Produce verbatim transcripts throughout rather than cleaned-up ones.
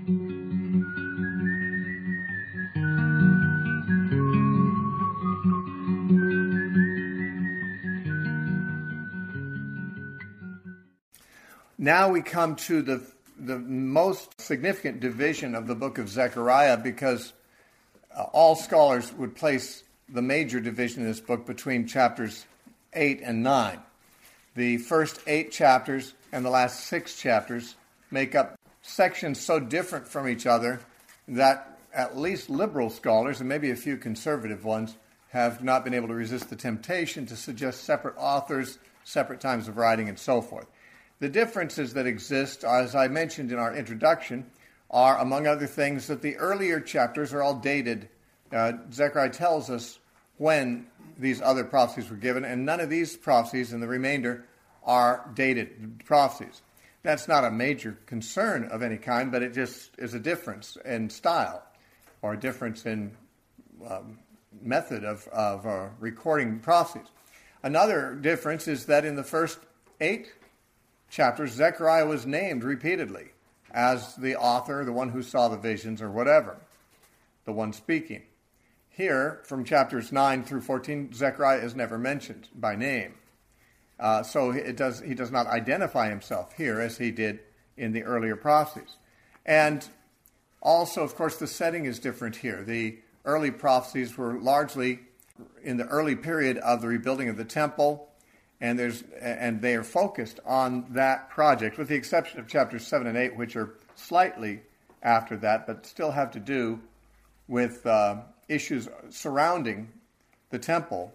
Now we come to the the most significant division of the book of Zechariah, because uh, all scholars would place the major division in this book between chapters eight and nine. The first eight chapters and the last six chapters make up sections so different from each other that at least liberal scholars, and maybe a few conservative ones, have not been able to resist the temptation to suggest separate authors, separate times of writing, and so forth. The differences that exist, as I mentioned in our introduction, are, among other things, that the earlier chapters are all dated. Uh, Zechariah tells us when these other prophecies were given, and none of these prophecies in the remainder are dated prophecies. That's not a major concern of any kind, but it just is a difference in style or a difference in um, method of, of uh, recording prophecies. Another difference is that in the first eight chapters, Zechariah was named repeatedly as the author, the one who saw the visions, or whatever, the one speaking. Here, from chapters nine through fourteen, Zechariah is never mentioned by name. Uh, so it does, he does not identify himself here as he did in the earlier prophecies. And also, of course, the setting is different here. The early prophecies were largely in the early period of the rebuilding of the temple, and there's and they are focused on that project, with the exception of chapters seven and eight, which are slightly after that, but still have to do with uh, issues surrounding the temple,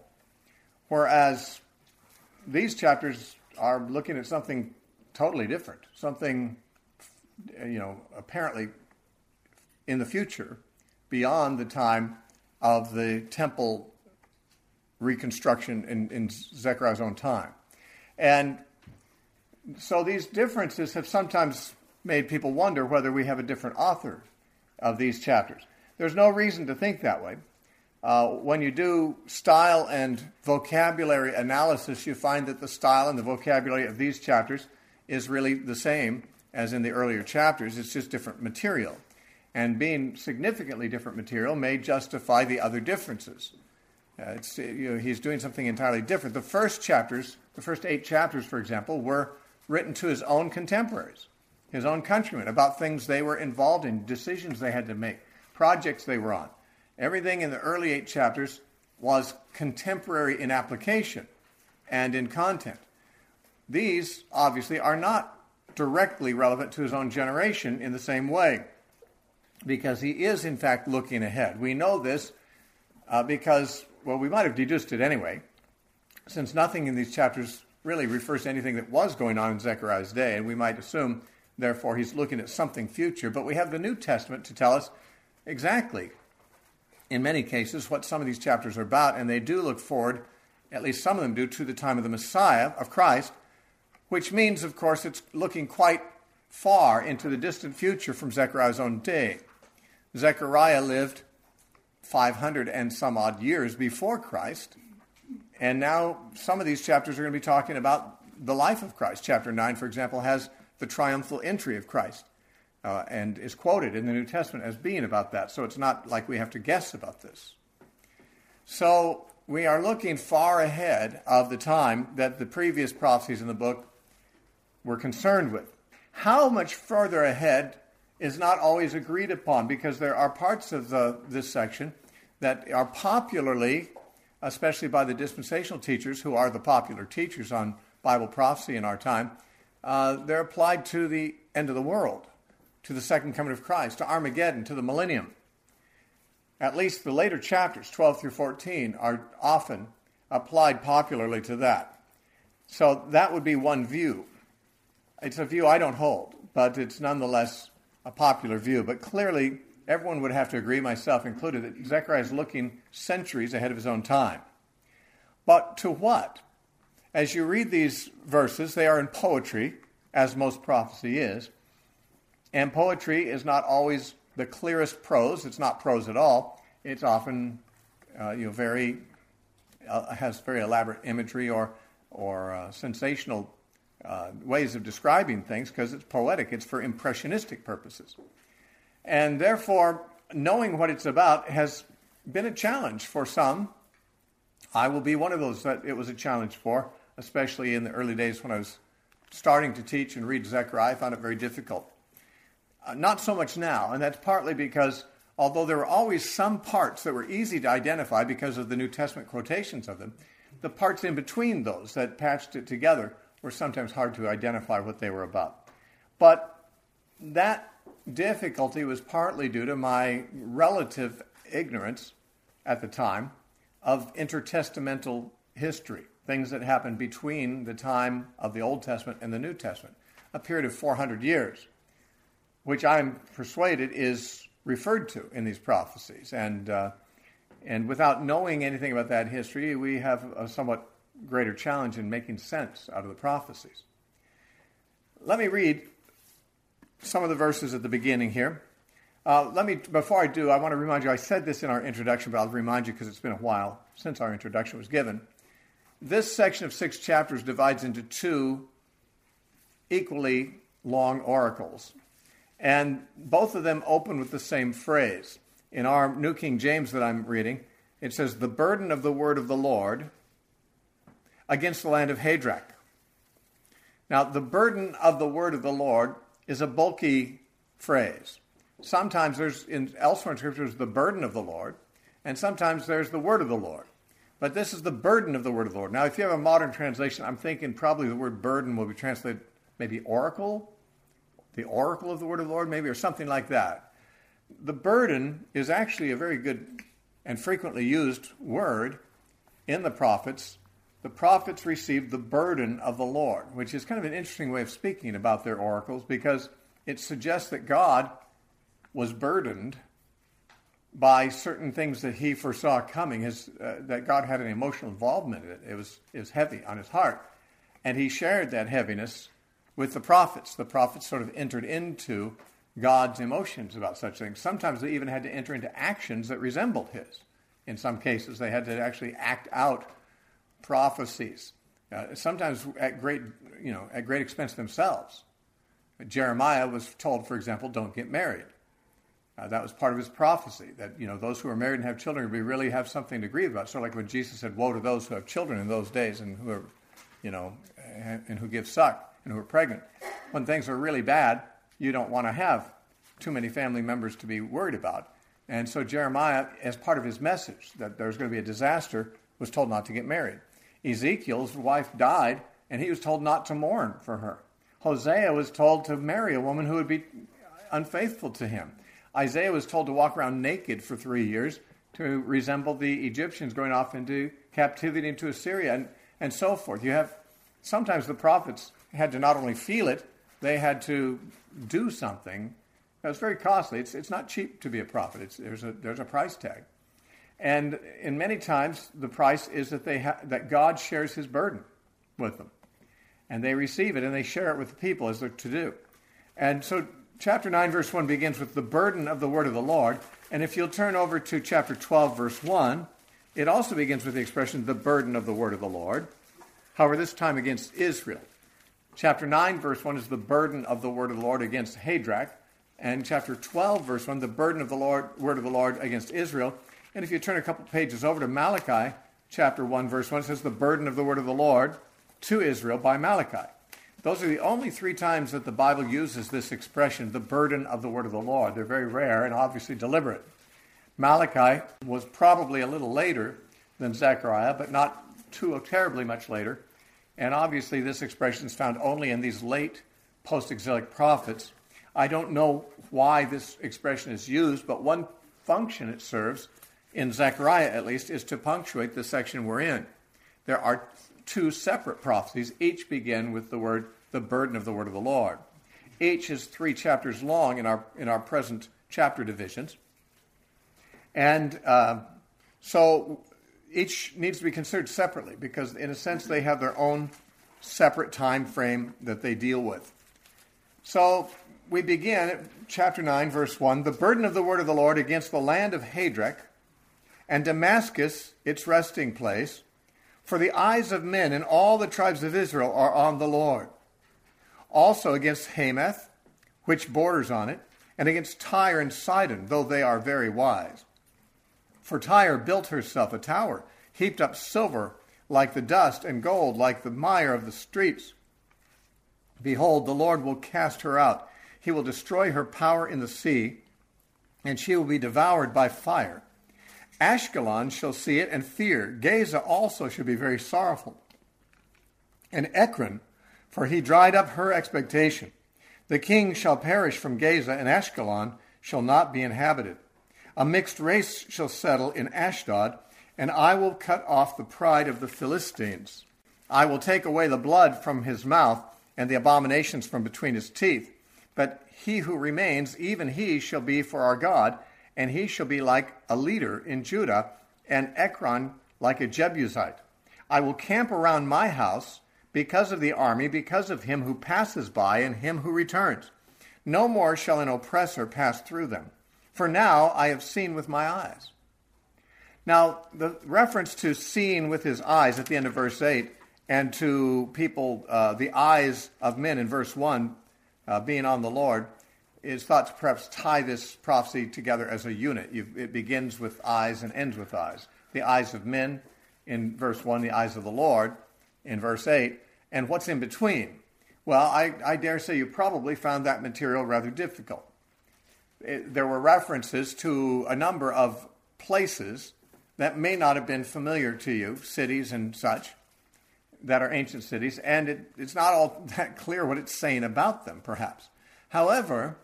whereas these chapters are looking at something totally different, something, you know, apparently in the future, beyond the time of the temple reconstruction in, in Zechariah's own time. And so these differences have sometimes made people wonder whether we have a different author of these chapters. There's no reason to think that way. Uh, when you do style and vocabulary analysis, you find that the style and the vocabulary of these chapters is really the same as in the earlier chapters. It's just different material. And being significantly different material may justify the other differences. Uh, it's, you know, he's doing something entirely different. The first chapters, the first eight chapters, for example, were written to his own contemporaries, his own countrymen, about things they were involved in, decisions they had to make, projects they were on. Everything in the early eight chapters was contemporary in application and in content. These, obviously, are not directly relevant to his own generation in the same way, because he is, in fact, looking ahead. We know this uh, because, well, we might have deduced it anyway, since nothing in these chapters really refers to anything that was going on in Zechariah's day, and we might assume, therefore, he's looking at something future. But we have the New Testament to tell us exactly, in many cases, what some of these chapters are about, and they do look forward, at least some of them do, to the time of the Messiah, of Christ, which means, of course, it's looking quite far into the distant future from Zechariah's own day. Zechariah lived five hundred and some odd years before Christ, and now some of these chapters are going to be talking about the life of Christ. Chapter nine, for example, has the triumphal entry of Christ, uh, and is quoted in the New Testament as being about that, so it's not like we have to guess about this. So we are looking far ahead of the time that the previous prophecies in the book were concerned with. How much further ahead is not always agreed upon, because there are parts of the, this section that are popularly, especially by the dispensational teachers, who are the popular teachers on Bible prophecy in our time, uh, they're applied to the end of the world, to the second coming of Christ, to Armageddon, to the millennium. At least the later chapters, twelve through fourteen, are often applied popularly to that. So that would be one view. It's a view I don't hold, but it's nonetheless a popular view. But clearly, everyone would have to agree, myself included, that Zechariah is looking centuries ahead of his own time. But to what? As you read these verses, they are in poetry, as most prophecy is. And poetry is not always the clearest prose. It's not prose at all. It's often, uh, you know, very uh, has very elaborate imagery or or uh, sensational uh, ways of describing things, because it's poetic. It's for impressionistic purposes. And therefore, knowing what it's about has been a challenge for some. I will be one of those that it was a challenge for, especially in the early days when I was starting to teach and read Zechariah. I found it very difficult. Uh, not so much now, and that's partly because although there were always some parts that were easy to identify because of the New Testament quotations of them, the parts in between those that patched it together were sometimes hard to identify what they were about. But that difficulty was partly due to my relative ignorance at the time of intertestamental history, things that happened between the time of the Old Testament and the New Testament, a period of four hundred years, which I'm persuaded is referred to in these prophecies. And uh, and without knowing anything about that history, we have a somewhat greater challenge in making sense out of the prophecies. Let me read some of the verses at the beginning here. Uh, let me, before I do, I want to remind you, I said this in our introduction, but I'll remind you because it's been a while since our introduction was given. This section of six chapters divides into two equally long oracles. And both of them open with the same phrase. In our New King James that I'm reading, it says, the burden of the word of the Lord against the land of Hadrach. Now, the burden of the word of the Lord is a bulky phrase. Sometimes there's, in elsewhere in Scripture, the burden of the Lord, and sometimes there's the word of the Lord. But this is the burden of the word of the Lord. Now, if you have a modern translation, I'm thinking probably the word burden will be translated maybe oracle, the oracle of the word of the Lord, maybe, or something like that. The burden is actually a very good and frequently used word in the prophets. The prophets received the burden of the Lord, which is kind of an interesting way of speaking about their oracles, because it suggests that God was burdened by certain things that he foresaw coming, his, uh, that God had an emotional involvement in it. It was, it was heavy on his heart. And he shared that heaviness with the prophets. The prophets sort of entered into God's emotions about such things. Sometimes they even had to enter into actions that resembled his. In some cases, they had to actually act out prophecies, uh, sometimes at great, you know, at great expense themselves. Jeremiah was told, for example, don't get married. Uh, that was part of his prophecy, that, you know, those who are married and have children would really have something to grieve about. Sort of like when Jesus said, woe to those who have children in those days and who are, you know, and who give suck and who are pregnant. When things are really bad, you don't want to have too many family members to be worried about. And so Jeremiah, as part of his message that there's going to be a disaster, was told not to get married. Ezekiel's wife died, and he was told not to mourn for her. Hosea was told to marry a woman who would be unfaithful to him. Isaiah was told to walk around naked for three years to resemble the Egyptians going off into captivity into Assyria, and, and so forth. You have, sometimes the prophets had to not only feel it, they had to do something. That was very costly. It's, it's not cheap to be a prophet. It's, there's a, there's a price tag. And in many times, the price is that they ha- that God shares his burden with them. And they receive it, and they share it with the people as they're to do. And so chapter nine, verse one begins with the burden of the word of the Lord. And if you'll turn over to chapter twelve, verse one, it also begins with the expression, the burden of the word of the Lord. However, this time against Israel. Chapter nine, verse one is the burden of the word of the Lord against Hadrach. And chapter twelve, verse one, the burden of the Lord, word of the Lord against Israel. And if you turn a couple pages over to Malachi, chapter one, verse one, it says the burden of the word of the Lord to Israel by Malachi. Those are the only three times that the Bible uses this expression, the burden of the word of the Lord. They're very rare and obviously deliberate. Malachi was probably a little later than Zechariah, but not too terribly much later. And obviously this expression is found only in these late post-exilic prophets. I don't know why this expression is used, but one function it serves, in Zechariah at least, is to punctuate the section we're in. There are two separate prophecies. Each begin with the word, the burden of the word of the Lord. Each is three chapters long in our in our present chapter divisions. And uh, so each needs to be considered separately because, in a sense, they have their own separate time frame that they deal with. So we begin at chapter nine, verse one, the burden of the word of the Lord against the land of Hadrach, and Damascus, its resting place, for the eyes of men and all the tribes of Israel are on the Lord. Also against Hamath, which borders on it, and against Tyre and Sidon, though they are very wise. For Tyre built herself a tower, heaped up silver like the dust, and gold like the mire of the streets. Behold, the Lord will cast her out. He will destroy her power in the sea, and she will be devoured by fire. Ashkelon shall see it and fear. Gaza also shall be very sorrowful. And Ekron, for he dried up her expectation. The king shall perish from Gaza, and Ashkelon shall not be inhabited. A mixed race shall settle in Ashdod, and I will cut off the pride of the Philistines. I will take away the blood from his mouth, and the abominations from between his teeth. But he who remains, even he shall be for our God, and he shall be like a leader in Judah, and Ekron like a Jebusite. I will camp around my house because of the army, because of him who passes by and him who returns. No more shall an oppressor pass through them. For now I have seen with my eyes. Now, the reference to seeing with his eyes at the end of verse eight, and to people, uh, the eyes of men in verse one, uh, being on the Lord, is thought to perhaps tie this prophecy together as a unit. You've, it begins with eyes and ends with eyes. The eyes of men in verse one, the eyes of the Lord in verse eight, and what's in between? Well, I, I dare say you probably found that material rather difficult. It, there were references to a number of places that may not have been familiar to you, cities and such, that are ancient cities, and it, it's not all that clear what it's saying about them, perhaps. However,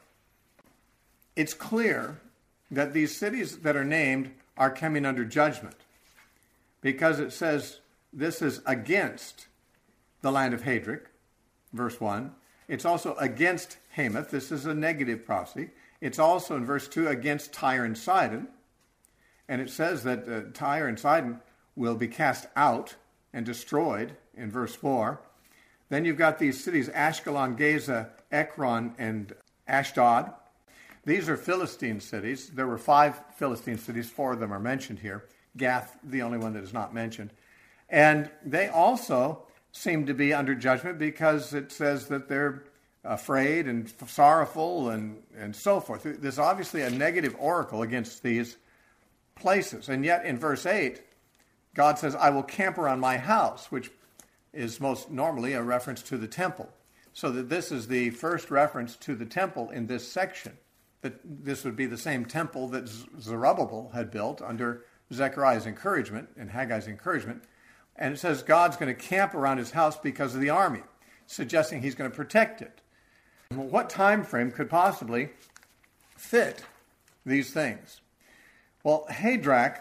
it's clear that these cities that are named are coming under judgment, because it says this is against the land of Hadric, verse one. It's also against Hamath. This is a negative prophecy. It's also in verse two against Tyre and Sidon. And it says that uh, Tyre and Sidon will be cast out and destroyed in verse four. Then you've got these cities, Ashkelon, Gaza, Ekron, and Ashdod. These are Philistine cities. There were five Philistine cities. Four of them are mentioned here. Gath, the only one that is not mentioned. And they also seem to be under judgment because it says that they're afraid and sorrowful and, and so forth. There's obviously a negative oracle against these places. And yet in verse eight, God says, I will camp around my house, which is most normally a reference to the temple. So that this is the first reference to the temple in this section. That this would be the same temple that Zerubbabel had built under Zechariah's encouragement and Haggai's encouragement. And it says God's going to camp around his house because of the army, suggesting he's going to protect it. Well, what time frame could possibly fit these things? Well, Hadrach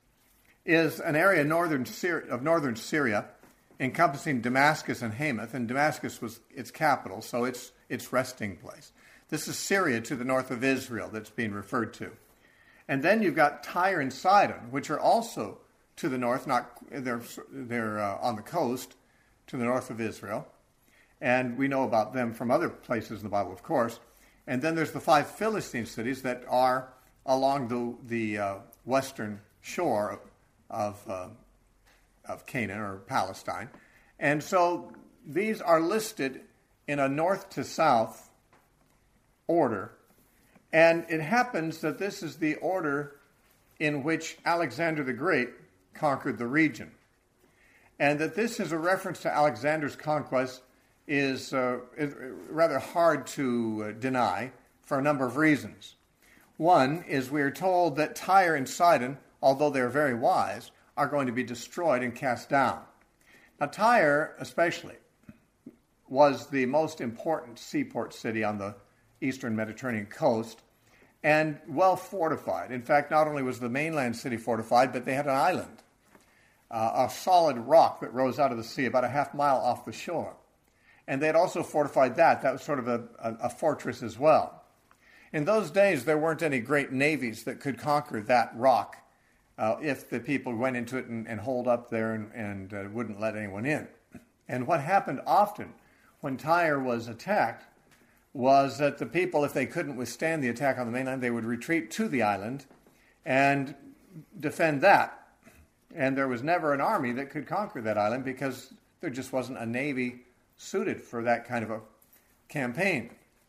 is an area northern Syria, of northern Syria, encompassing Damascus and Hamath, and Damascus was its capital, so it's its resting place. This is Syria to the north of Israel that's being referred to. And then you've got Tyre and Sidon, which are also to the north, not they're they're uh, on the coast to the north of Israel, and we know about them from other places in the Bible, of course. And then there's the five Philistine cities that are along the the uh, western shore of uh, of Canaan or Palestine, and so these are listed in a north to south order, and it happens that this is the order in which Alexander the Great conquered the region. And that this is a reference to Alexander's conquest is, uh, is rather hard to uh, deny for a number of reasons. One is we are told that Tyre and Sidon, although they're very wise, are going to be destroyed and cast down. Now Tyre especially was the most important seaport city on the eastern Mediterranean coast and well fortified. In fact, not only was the mainland city fortified, but they had an island. Uh, a solid rock that rose out of the sea about a half mile off the shore. And they had also fortified that. That was sort of a, a, a fortress as well. In those days, there weren't any great navies that could conquer that rock uh, if the people went into it and, and holed up there and, and uh, wouldn't let anyone in. And what happened often when Tyre was attacked was that the people, if they couldn't withstand the attack on the mainland, they would retreat to the island and defend that. And there was never an army that could conquer that island because there just wasn't a navy suited for that kind of a campaign.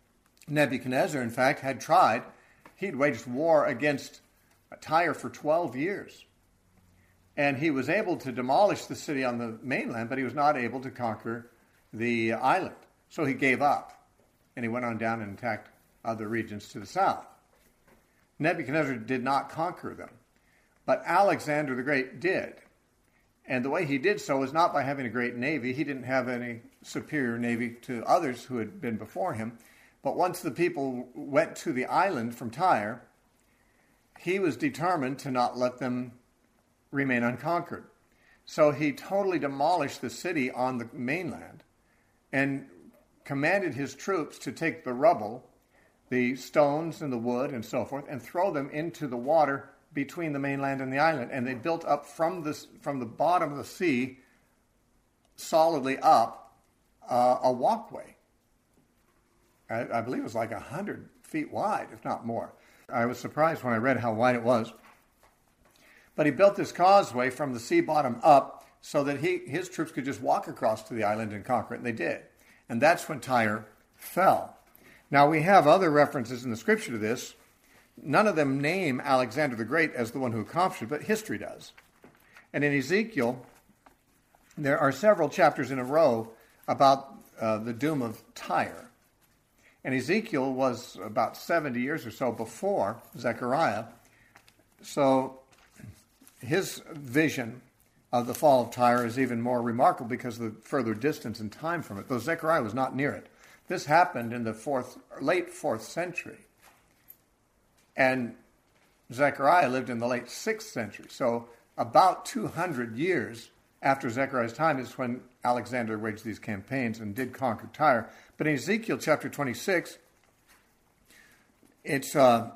Nebuchadnezzar, in fact, had tried. He'd waged war against Tyre for twelve years. And he was able to demolish the city on the mainland, but he was not able to conquer the island. So he gave up, and he went on down and attacked other regions to the south. Nebuchadnezzar did not conquer them, but Alexander the Great did. And the way he did so was not by having a great navy. He didn't have any superior navy to others who had been before him. But once the people went to the island from Tyre, he was determined to not let them remain unconquered. So he totally demolished the city on the mainland and commanded his troops to take the rubble, the stones and the wood and so forth, and throw them into the water between the mainland and the island. And they built up from, this, from the bottom of the sea, solidly up, uh, a walkway. I, I believe it was like one hundred feet wide, if not more. I was surprised when I read how wide it was. But he built this causeway from the sea bottom up so that he, his troops could just walk across to the island and conquer it, and they did. And that's when Tyre fell. Now, we have other references in the scripture to this. None of them name Alexander the Great as the one who accomplished it, but history does. And in Ezekiel, there are several chapters in a row about uh, the doom of Tyre. And Ezekiel was about seventy years or so before Zechariah. So his vision of the fall of Tyre is even more remarkable because of the further distance and time from it, though Zechariah was not near it. This happened in the fourth, late fourth century. And Zechariah lived in the late sixth century. So about two hundred years after Zechariah's time is when Alexander waged these campaigns and did conquer Tyre. But in Ezekiel chapter twenty-six, it's uh,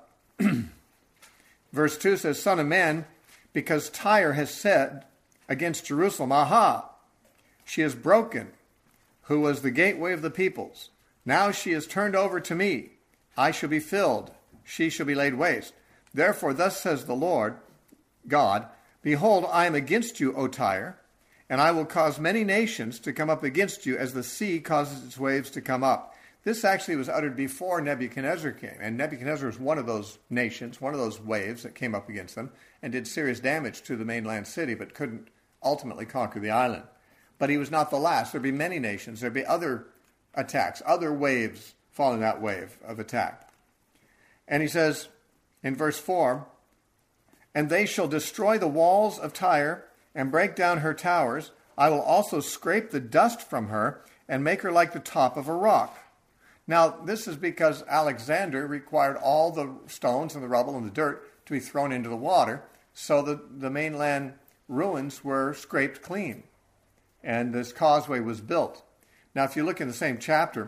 verse two says, Son of man, because Tyre has said against Jerusalem, Aha, she is broken, who was the gateway of the peoples. Now she is turned over to me. I shall be filled. She shall be laid waste. Therefore, thus says the Lord God, Behold, I am against you, O Tyre, and I will cause many nations to come up against you as the sea causes its waves to come up. This actually was uttered before Nebuchadnezzar came, and Nebuchadnezzar was one of those nations, one of those waves that came up against them and did serious damage to the mainland city, but couldn't ultimately conquer the island. But he was not the last. There'd be many nations. There'd be other attacks, other waves following that wave of attack. And he says in verse four, And they shall destroy the walls of Tyre and break down her towers. I will also scrape the dust from her and make her like the top of a rock. Now, this is because Alexander required all the stones and the rubble and the dirt to be thrown into the water, so that the mainland ruins were scraped clean, and this causeway was built. Now, if you look in the same chapter,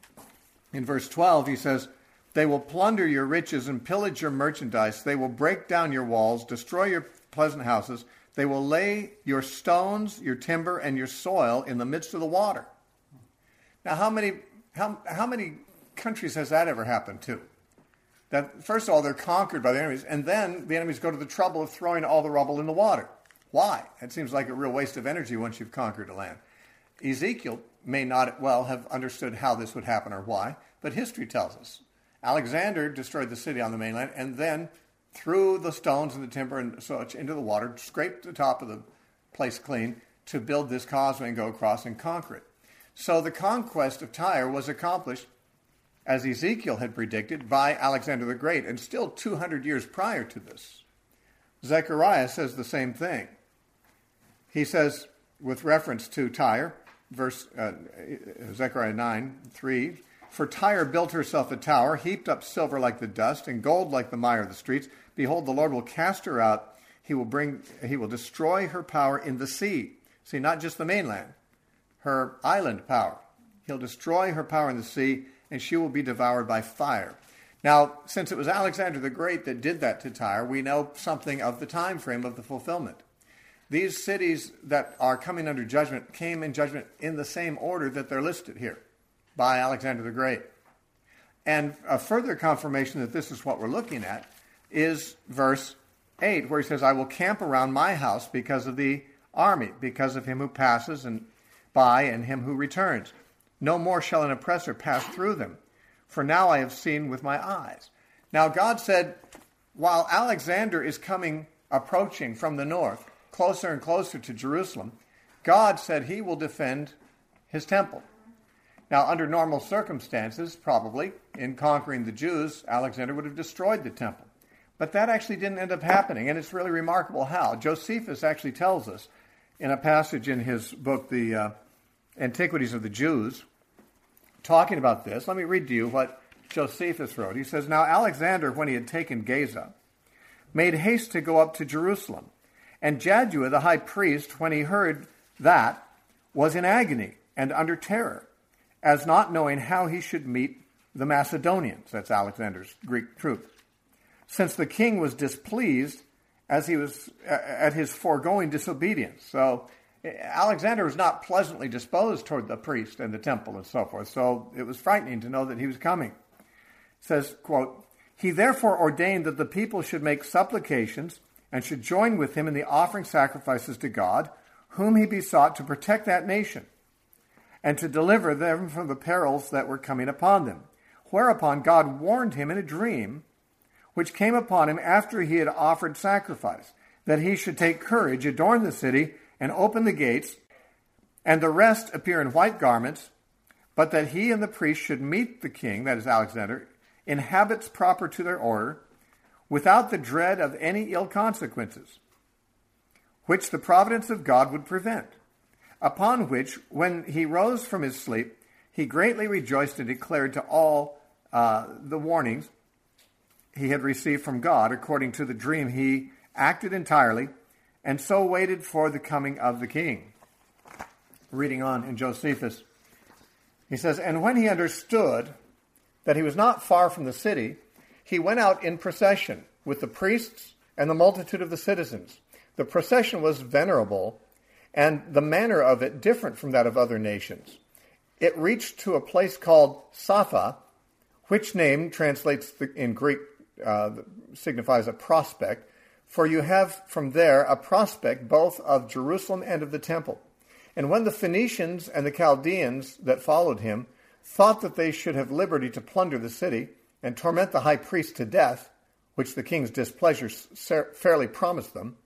in verse twelve, he says, They will plunder your riches and pillage your merchandise. They will break down your walls, destroy your pleasant houses. They will lay your stones, your timber, and your soil in the midst of the water. Now, how many how how many countries has that ever happened to? That first of all, they're conquered by the enemies, and then the enemies go to the trouble of throwing all the rubble in the water. Why? It seems like a real waste of energy once you've conquered a land. Ezekiel may not well have understood how this would happen or why, but history tells us. Alexander destroyed the city on the mainland and then threw the stones and the timber and such into the water, scraped the top of the place clean to build this causeway and go across and conquer it. So the conquest of Tyre was accomplished, as Ezekiel had predicted, by Alexander the Great, and still two hundred years prior to this. Zechariah says the same thing. He says, with reference to Tyre, verse uh, Zechariah nine, three, For Tyre built herself a tower, heaped up silver like the dust, and gold like the mire of the streets. Behold, the Lord will cast her out. He will bring, he will destroy her power in the sea. See, not just the mainland, her island power. He'll destroy her power in the sea, and she will be devoured by fire. Now, since it was Alexander the Great that did that to Tyre, we know something of the time frame of the fulfillment. These cities that are coming under judgment came in judgment in the same order that they're listed here by Alexander the Great. And a further confirmation that this is what we're looking at is verse eight, where he says, I will camp around my house because of the army, because of him who passes and by and him who returns. No more shall an oppressor pass through them. for now I have seen with my eyes. Now God said, while Alexander is coming, approaching from the north, closer and closer to Jerusalem, God said he will defend his temple. Now, under normal circumstances, probably, in conquering the Jews, Alexander would have destroyed the temple. But that actually didn't end up happening, and it's really remarkable how. Josephus actually tells us in a passage in his book, The uh, Antiquities of the Jews, talking about this. Let me read to you what Josephus wrote. He says, "Now Alexander, when he had taken Gaza, made haste to go up to Jerusalem. And Jaddua, the high priest, when he heard that, was in agony and under terror, as not knowing how he should meet the Macedonians," that's Alexander's Greek troops, "since the king was displeased as he was at his foregoing disobedience." So Alexander was not pleasantly disposed toward the priest and the temple and so forth. So it was frightening to know that he was coming. It says, quote, "He therefore ordained that the people should make supplications and should join with him in the offering sacrifices to God, whom he besought to protect that nation and to deliver them from the perils that were coming upon them. Whereupon God warned him in a dream, which came upon him after he had offered sacrifice, that he should take courage, adorn the city, and open the gates, and the rest appear in white garments, but that he and the priest should meet the king," that is Alexander, "in habits proper to their order, without the dread of any ill consequences, which the providence of God would prevent. Upon which, when he rose from his sleep, he greatly rejoiced and declared to all uh, the warnings he had received from God. According to the dream, he acted entirely, and so waited for the coming of the king." Reading on in Josephus, he says, "And when he understood that he was not far from the city, he went out in procession with the priests and the multitude of the citizens. The procession was venerable, and the manner of it different from that of other nations. It reached to a place called Sapha, which name translates the, in Greek, uh, signifies a prospect, for you have from there a prospect both of Jerusalem and of the temple. And when the Phoenicians and the Chaldeans that followed him thought that they should have liberty to plunder the city and torment the high priest to death, which the king's displeasure fairly promised them,"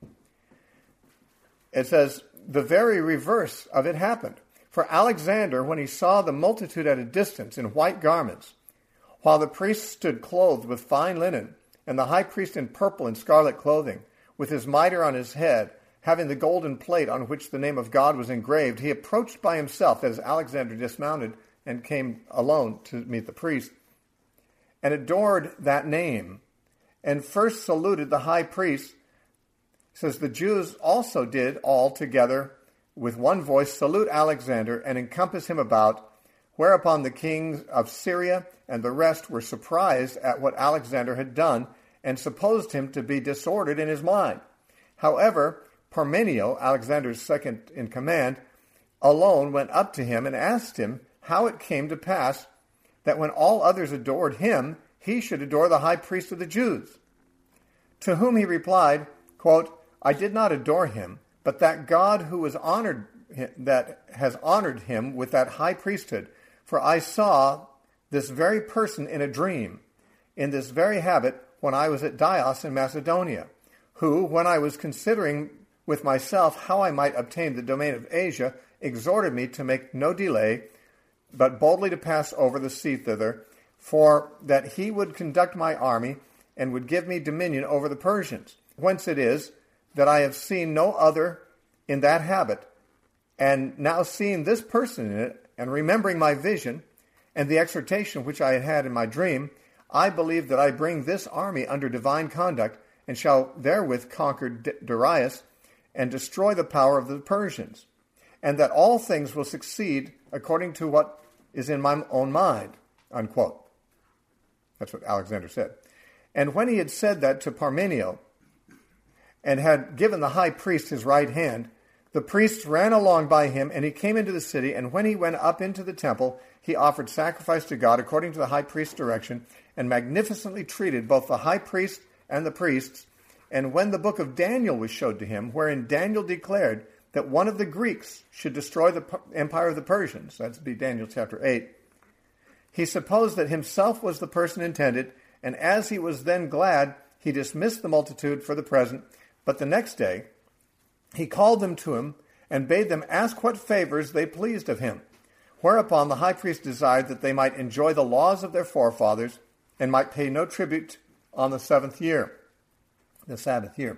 it says, "the very reverse of it happened. For Alexander, when he saw the multitude at a distance in white garments, while the priests stood clothed with fine linen, and the high priest in purple and scarlet clothing, with his mitre on his head, having the golden plate on which the name of God was engraved, he approached by himself," as Alexander dismounted and came alone to meet the priest, "and adored that name, and first saluted the high priest. Says the Jews also did all together with one voice salute Alexander and encompass him about, whereupon the kings of Syria and the rest were surprised at what Alexander had done and supposed him to be disordered in his mind. However, Parmenio, Alexander's second in command, alone went up to him and asked him how it came to pass that when all others adored him, he should adore the high priest of the Jews. To whom he replied, quote, "I did not adore him, but that God who was honored that has honored him with that high priesthood. For I saw this very person in a dream, in this very habit, when I was at Dios in Macedonia, who, when I was considering with myself how I might obtain the domain of Asia, exhorted me to make no delay, but boldly to pass over the sea thither, for that he would conduct my army and would give me dominion over the Persians. Whence it is that I have seen no other in that habit, and now seeing this person in it, and remembering my vision and the exhortation which I had had in my dream, I believe that I bring this army under divine conduct, and shall therewith conquer Darius and destroy the power of the Persians, and that all things will succeed according to what is in my own mind." Unquote. That's what Alexander said. And when he had said that to Parmenio, and had given the high priest his right hand, the priests ran along by him, and he came into the city, and when he went up into the temple, he offered sacrifice to God according to the high priest's direction, and magnificently treated both the high priest and the priests. And when the book of Daniel was showed to him, wherein Daniel declared that one of the Greeks should destroy the empire of the Persians, that's be Daniel chapter eight, He supposed that himself was the person intended, and as he was then glad, he dismissed the multitude for the present. But the next day he called them to him and bade them ask what favors they pleased of him. Whereupon the high priest desired that they might enjoy the laws of their forefathers and might pay no tribute on the seventh year, the Sabbath year.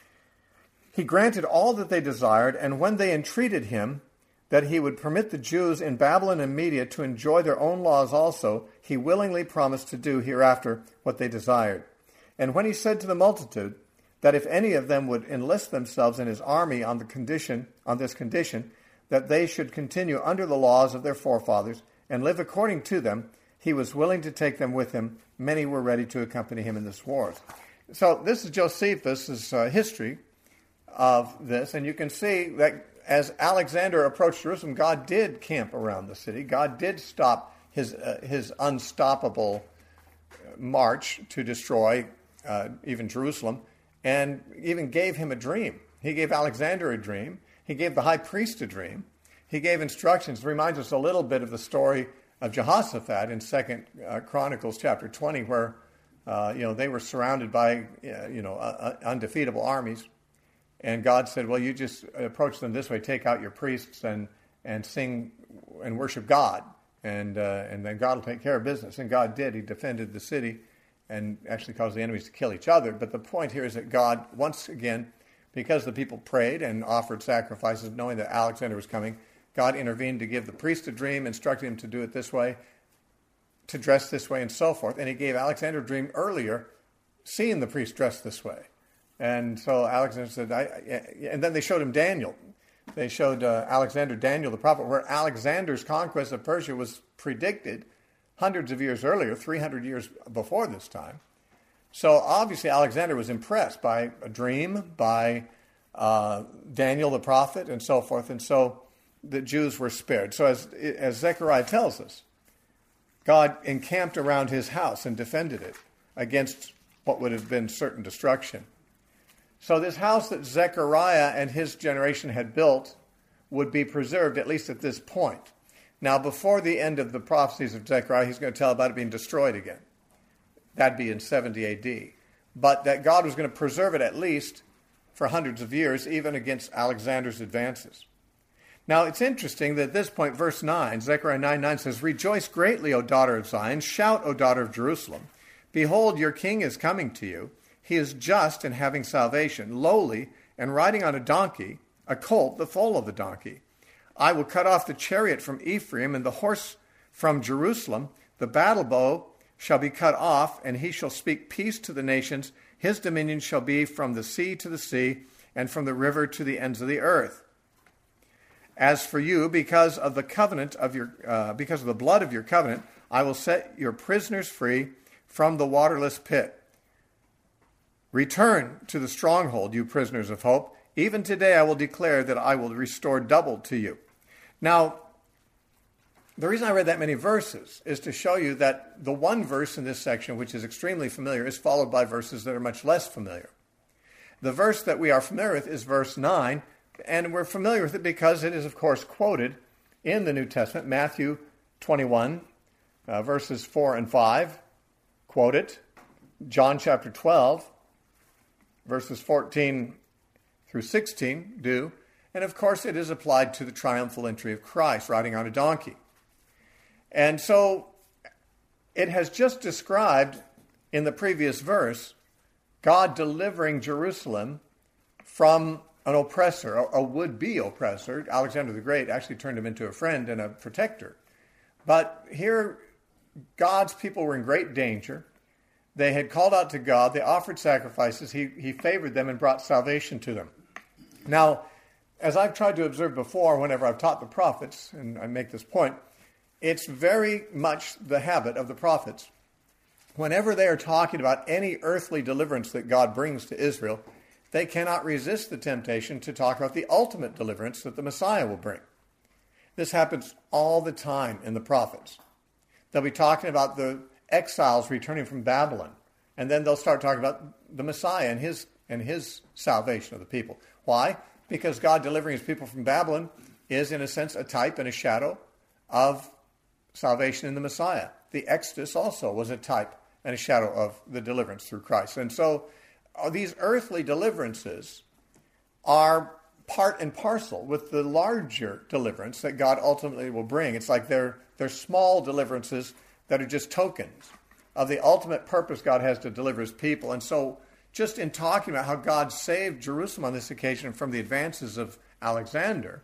He granted all that they desired, and when they entreated him that he would permit the Jews in Babylon and Media to enjoy their own laws also, he willingly promised to do hereafter what they desired. And when he said to the multitude that if any of them would enlist themselves in his army on the condition, on this condition, that they should continue under the laws of their forefathers and live according to them, he was willing to take them with him. Many were ready to accompany him in this war. So this is Josephus' uh, history of this, and you can see that as Alexander approached Jerusalem, God did camp around the city. God did stop his uh, his unstoppable march to destroy uh, even Jerusalem, and even gave him a dream. He gave Alexander a dream. He gave the high priest a dream. He gave instructions. It reminds us a little bit of the story of Jehoshaphat in Second uh, Chronicles chapter twenty, where uh, you know they were surrounded by uh, you know uh, undefeatable armies. And God said, well, you just approach them this way, take out your priests and and sing and worship God, and uh, and then God will take care of business. And God did. He defended the city and actually caused the enemies to kill each other. But the point here is that God, once again, because the people prayed and offered sacrifices, knowing that Alexander was coming, God intervened to give the priest a dream, instructed him to do it this way, to dress this way, and so forth. And he gave Alexander a dream earlier, seeing the priest dressed this way. And so Alexander said, I, I, and then they showed him Daniel. They showed uh, Alexander Daniel the prophet, where Alexander's conquest of Persia was predicted hundreds of years earlier, three hundred years before this time. So obviously Alexander was impressed by a dream, by uh, Daniel the prophet, and so forth. And so the Jews were spared. So as, as Zechariah tells us, God encamped around his house and defended it against what would have been certain destruction. So this house that Zechariah and his generation had built would be preserved, at least at this point. Now, before the end of the prophecies of Zechariah, he's going to tell about it being destroyed again. That'd be in seventy A D. But that God was going to preserve it at least for hundreds of years, even against Alexander's advances. Now, it's interesting that at this point, verse nine, Zechariah nine nine says, Rejoice greatly, O daughter of Zion. Shout, O daughter of Jerusalem. Behold, your king is coming to you. He is just and having salvation, lowly and riding on a donkey, a colt, the foal of the donkey. I will cut off the chariot from Ephraim and the horse from Jerusalem. The battle bow shall be cut off, and he shall speak peace to the nations. His dominion shall be from the sea to the sea, and from the river to the ends of the earth. As for you, because of the covenant of your, uh, because of the blood of your covenant, I will set your prisoners free from the waterless pit. Return to the stronghold, you prisoners of hope. Even today I will declare that I will restore double to you. Now, the reason I read that many verses is to show you that the one verse in this section, which is extremely familiar, is followed by verses that are much less familiar. The verse that we are familiar with is verse nine, and we're familiar with it because it is, of course, quoted in the New Testament. Matthew twenty-one, uh, verses four and five, quote it. John chapter twelve, verses fourteen through sixteen do. And of course it is applied to the triumphal entry of Christ riding on a donkey. And so it has just described in the previous verse God delivering Jerusalem from an oppressor, a would-be oppressor. Alexander the Great actually turned him into a friend and a protector. But here God's people were in great danger. They had called out to God. They offered sacrifices. He, he favored them and brought salvation to them. Now, as I've tried to observe before, whenever I've taught the prophets, and I make this point, it's very much the habit of the prophets. Whenever they are talking about any earthly deliverance that God brings to Israel, they cannot resist the temptation to talk about the ultimate deliverance that the Messiah will bring. This happens all the time in the prophets. They'll be talking about the exiles returning from Babylon, and then they'll start talking about the Messiah and his and his salvation of the people. Why? Because God delivering his people from Babylon is, in a sense, a type and a shadow of salvation in the Messiah. the Exodus also was a type and a shadow of the deliverance through Christ. And so uh, these earthly deliverances are part and parcel with the larger deliverance that God ultimately will bring. It's like they're, they're small deliverances that are just tokens of the ultimate purpose God has to deliver his people. And so just in talking about how God saved Jerusalem on this occasion from the advances of Alexander,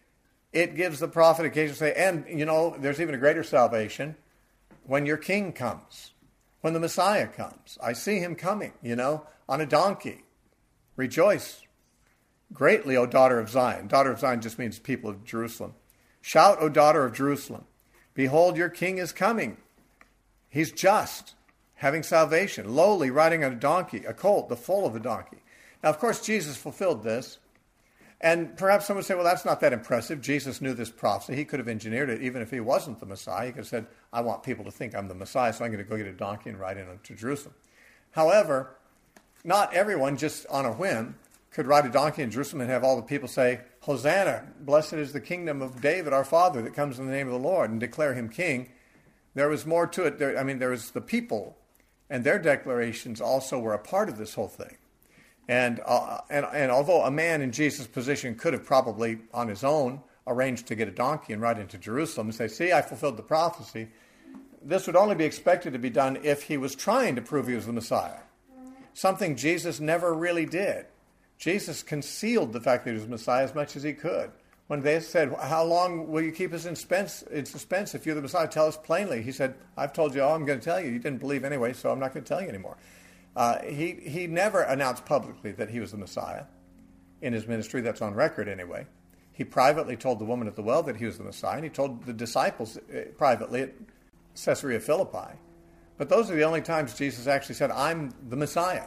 it gives the prophet occasion to say, and, you know, there's even a greater salvation when your king comes, when the Messiah comes. I see him coming, you know, on a donkey. Rejoice greatly, O daughter of Zion. Daughter of Zion just means people of Jerusalem. Shout, O daughter of Jerusalem. Behold, your king is coming. He's just, having salvation, lowly, riding on a donkey, a colt, the foal of a donkey. Now, of course, Jesus fulfilled this. And perhaps someone would say, well, that's not that impressive. Jesus knew this prophecy. He could have engineered it even if he wasn't the Messiah. He could have said, I want people to think I'm the Messiah, so I'm going to go get a donkey and ride in to Jerusalem. However, not everyone just on a whim could ride a donkey in Jerusalem and have all the people say, Hosanna, blessed is the kingdom of David, our father, that comes in the name of the Lord, and declare him king. There was more to it. There, I mean, there was the people, and their declarations also were a part of this whole thing. And, uh, and and although a man in Jesus' position could have probably, on his own, arranged to get a donkey and ride into Jerusalem and say, see, I fulfilled the prophecy, this would only be expected to be done if he was trying to prove he was the Messiah. Something Jesus never really did. Jesus concealed the fact that he was Messiah as much as he could. When they said, how long will you keep us in suspense, in suspense if you're the Messiah? Tell us plainly. He said, I've told you all I'm going to tell you. You didn't believe anyway, so I'm not going to tell you anymore. Uh, he, he never announced publicly that he was the Messiah in his ministry. That's on record anyway. He privately told the woman at the well that he was the Messiah, and he told the disciples privately at Caesarea Philippi. But those are the only times Jesus actually said, I'm the Messiah.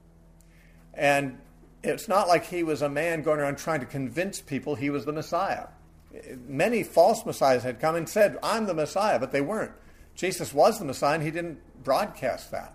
And it's not like he was a man going around trying to convince people he was the Messiah. Many false messiahs had come and said, I'm the Messiah, but they weren't. Jesus was the Messiah, and he didn't broadcast that.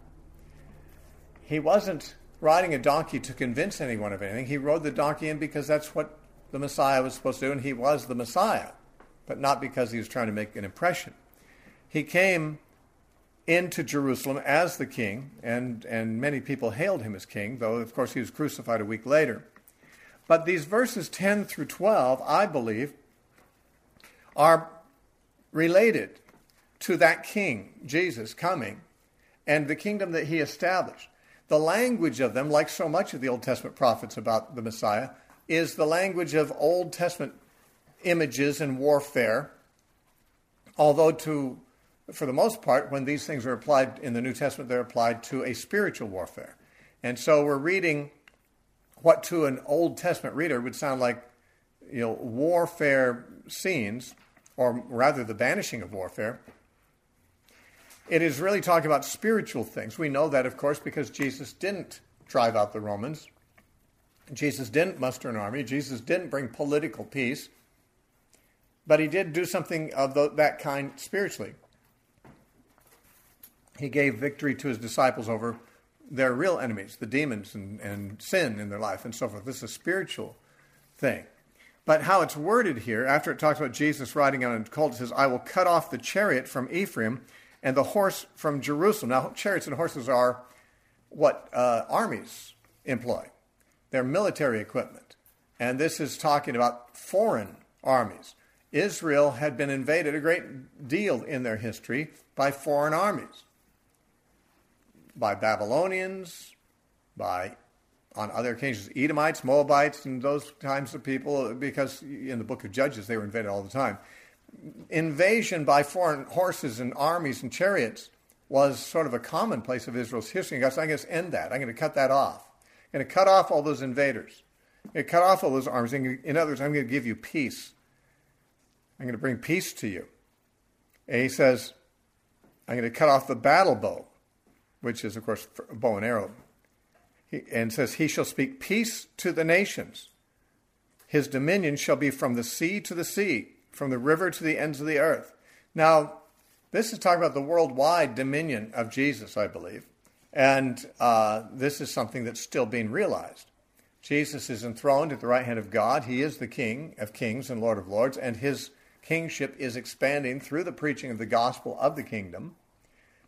He wasn't riding a donkey to convince anyone of anything. He rode the donkey in because that's what the Messiah was supposed to do, and he was the Messiah, but not because he was trying to make an impression. He came into Jerusalem as the king, and, and many people hailed him as king, though, of course, he was crucified a week later. But these verses ten through twelve, I believe, are related to that king, Jesus, coming, and the kingdom that he established. The language of them, like so much of the Old Testament prophets about the Messiah, is the language of Old Testament images and warfare, although to for the most part, when these things are applied in the New Testament, they're applied to a spiritual warfare. And so we're reading what to an Old Testament reader would sound like, you know, warfare scenes, or rather the banishing of warfare. It is really talking about spiritual things. We know that, of course, because Jesus didn't drive out the Romans. Jesus didn't muster an army. Jesus didn't bring political peace. But he did do something of the, that kind spiritually. He gave victory to his disciples over their real enemies, the demons and, and sin in their life and so forth. This is a spiritual thing. But how it's worded here, after it talks about Jesus riding on a colt, it says, I will cut off the chariot from Ephraim and the horse from Jerusalem. Now, chariots and horses are what uh, armies employ. They're military equipment. And this is talking about foreign armies. Israel had been invaded a great deal in their history by foreign armies. By Babylonians, by, on other occasions, Edomites, Moabites, and those kinds of people, because in the book of Judges, they were invaded all the time. Invasion by foreign horses and armies and chariots was sort of a commonplace of Israel's history. And God said, I'm going to end that. I'm going to cut that off. I'm going to cut off all those invaders. I'm going to cut off all those armies. In other words, I'm going to give you peace. I'm going to bring peace to you. And he says, I'm going to cut off the battle bow, which is, of course, a bow and arrow. He, and says, he shall speak peace to the nations. His dominion shall be from the sea to the sea, from the river to the ends of the earth. Now, this is talking about the worldwide dominion of Jesus, I believe. And uh, this is something that's still being realized. Jesus is enthroned at the right hand of God. He is the King of kings and Lord of lords, and his kingship is expanding through the preaching of the gospel of the kingdom.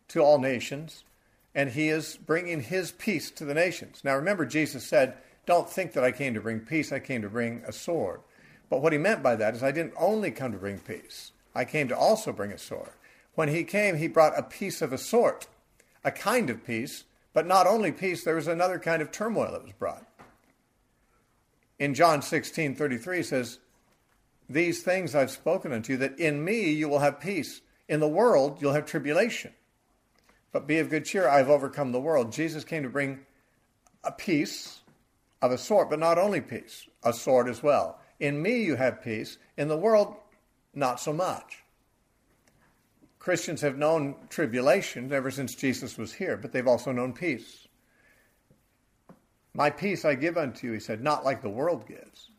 to all nations, and he is bringing his peace to the nations. Now remember, Jesus said, don't think that I came to bring peace, I came to bring a sword. But what he meant by that is I didn't only come to bring peace, I came to also bring a sword. When he came, he brought a peace of a sort, a kind of peace, but not only peace, there was another kind of turmoil that was brought. In John sixteen thirty-three, he says, these things I've spoken unto you, that in me you will have peace. In the world you'll have tribulation. But be of good cheer, I have overcome the world. Jesus came to bring a peace of a sort, but not only peace, a sword as well. In me you have peace. In the world, not so much. Christians have known tribulation ever since Jesus was here, but they've also known peace. My peace I give unto you, he said, not like the world gives.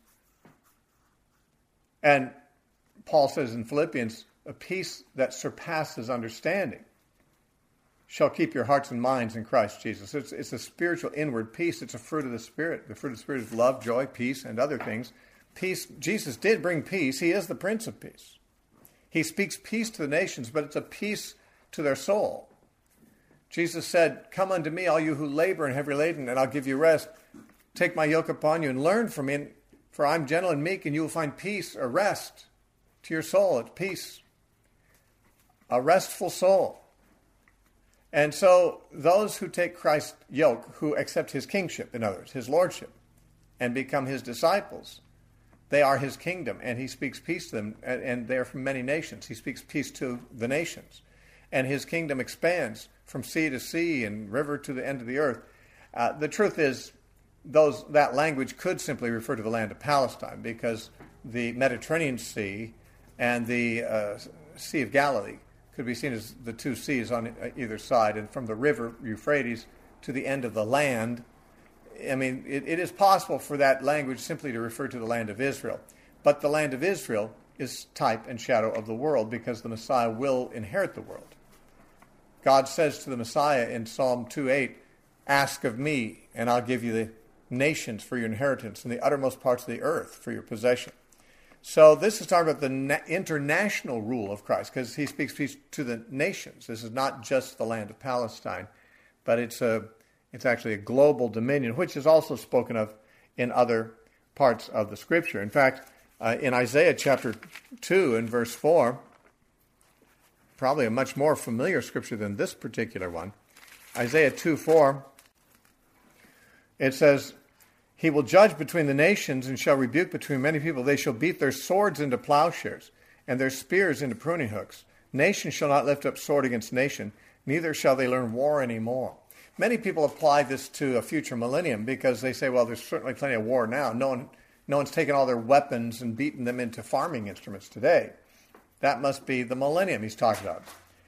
And Paul says in Philippians, a peace that surpasses understanding shall keep your hearts and minds in Christ Jesus. It's, it's a spiritual inward peace. It's a fruit of the Spirit. The fruit of the Spirit is love, joy, peace, and other things. Peace. Jesus did bring peace. He is the Prince of Peace. He speaks peace to the nations, but it's a peace to their soul. Jesus said, come unto me, all you who labor and heavy laden, and I'll give you rest. Take my yoke upon you and learn from me, for I'm gentle and meek, and you will find peace or rest to your soul. It's peace. A restful soul. And so those who take Christ's yoke, who accept his kingship, in others, his lordship, and become his disciples, they are his kingdom, and he speaks peace to them, and, and they are from many nations. He speaks peace to the nations. And his kingdom expands from sea to sea and river to the end of the earth. Uh, the truth is, those that language could simply refer to the land of Palestine, because the Mediterranean Sea and the uh, Sea of Galilee could be seen as the two seas on either side, and from the river Euphrates to the end of the land. I mean, it, it is possible for that language simply to refer to the land of Israel. But the land of Israel is type and shadow of the world, because the Messiah will inherit the world. God says to the Messiah in Psalm two eight, ask of me, and I'll give you the nations for your inheritance and the uttermost parts of the earth for your possession. So this is talking about the na- international rule of Christ, because he speaks peace to the nations. This is not just the land of Palestine, but it's a it's actually a global dominion, which is also spoken of in other parts of the Scripture. In fact, uh, in Isaiah chapter two and verse four, probably a much more familiar scripture than this particular one, Isaiah two four, it says, he will judge between the nations and shall rebuke between many people. They shall beat their swords into plowshares and their spears into pruning hooks. Nation shall not lift up sword against nation, neither shall they learn war anymore. Many people apply this to a future millennium because they say, well, there's certainly plenty of war now. No one, no one's taken all their weapons and beaten them into farming instruments today. That must be the millennium he's talking about.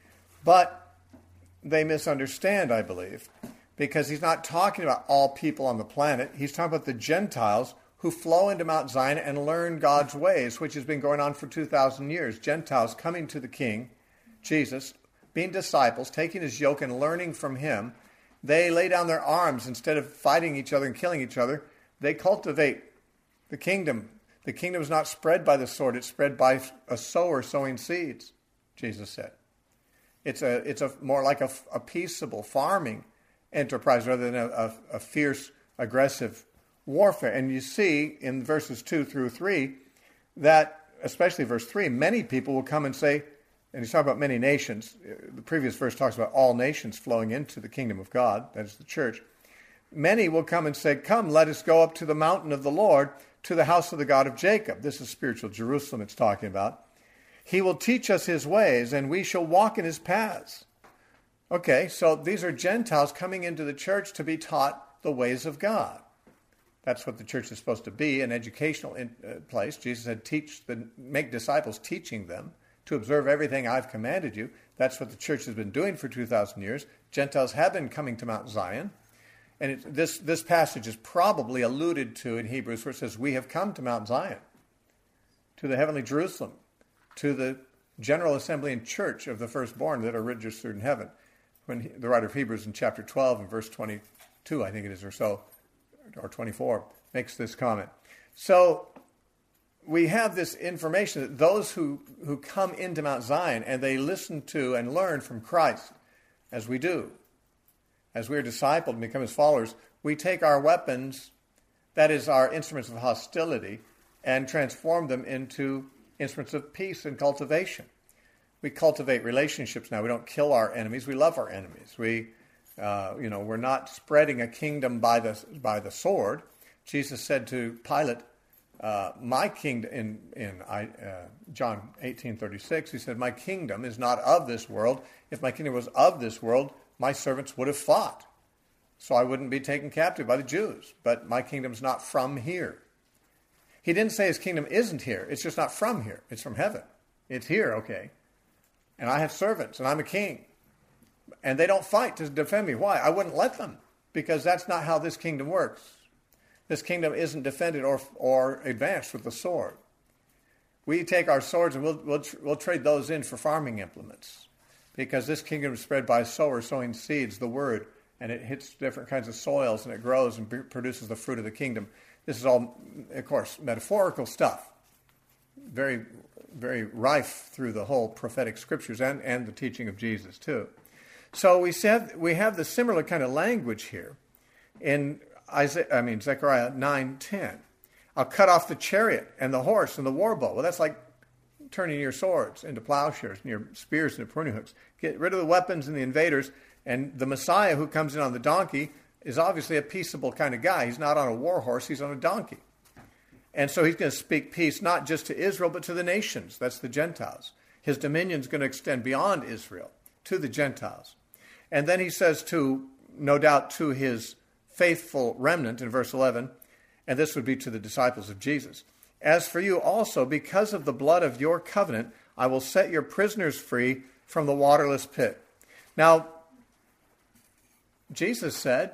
But they misunderstand, I believe, because he's not talking about all people on the planet. He's talking about the Gentiles who flow into Mount Zion and learn God's ways, which has been going on for two thousand years. Gentiles coming to the King, Jesus, being disciples, taking his yoke and learning from him. They lay down their arms instead of fighting each other and killing each other. They cultivate the kingdom. The kingdom is not spread by the sword. It's spread by a sower sowing seeds, Jesus said. It's a it's a more like a, a peaceable farming enterprise rather than a, a, a fierce, aggressive warfare. And you see in verses two through three that, especially verse three, many people will come and say, and he's talking about many nations. The previous verse talks about all nations flowing into the kingdom of God, that is the church. Many will come and say, come, let us go up to the mountain of the Lord, to the house of the God of Jacob. This is spiritual Jerusalem it's talking about. He will teach us his ways, and we shall walk in his paths. Okay, so these are Gentiles coming into the church to be taught the ways of God. That's what the church is supposed to be, an educational in, uh, place. Jesus said, "Teach the make disciples, teaching them to observe everything I've commanded you." That's what the church has been doing for two thousand years. Gentiles have been coming to Mount Zion. And it, this, this passage is probably alluded to in Hebrews, where it says, we have come to Mount Zion, to the heavenly Jerusalem, to the general assembly and church of the firstborn that are registered in heaven. When he, the writer of Hebrews in chapter twelve and verse twenty-two, I think it is, or so, or twenty-four, makes this comment. So we have this information that those who, who come into Mount Zion and they listen to and learn from Christ as we do, as we are discipled and become his followers, we take our weapons, that is our instruments of hostility, and transform them into instruments of peace and cultivation. We cultivate relationships now. We don't kill our enemies. We love our enemies. We, uh, you know, we're not spreading a kingdom by the by the sword. Jesus said to Pilate, uh, "My kingdom," in in I, uh, John eighteen thirty-six, he said, "My kingdom is not of this world. If my kingdom was of this world, my servants would have fought, so I wouldn't be taken captive by the Jews. But my kingdom's not from here." He didn't say his kingdom isn't here. It's just not from here. It's from heaven. It's here, okay. And I have servants, and I'm a king. And they don't fight to defend me. Why? I wouldn't let them, because that's not how this kingdom works. This kingdom isn't defended or or advanced with the sword. We take our swords and we'll, we'll, we'll trade those in for farming implements, because this kingdom is spread by a sower sowing seeds, the word, and it hits different kinds of soils, and it grows and produces the fruit of the kingdom. This is all, of course, metaphorical stuff, very, very rife through the whole prophetic scriptures and, and the teaching of Jesus, too. So we said we have the similar kind of language here in Isaiah, I mean Zechariah nine ten. I'll cut off the chariot and the horse and the war bow. Well, that's like turning your swords into plowshares and your spears into pruning hooks. Get rid of the weapons and the invaders. And the Messiah who comes in on the donkey is obviously a peaceable kind of guy. He's not on a war horse, he's on a donkey. And so he's going to speak peace not just to Israel, but to the nations. That's the Gentiles. His dominion is going to extend beyond Israel to the Gentiles. And then he says to, no doubt, to his faithful remnant in verse eleven, and this would be to the disciples of Jesus, "As for you also, because of the blood of your covenant, I will set your prisoners free from the waterless pit." Now, Jesus said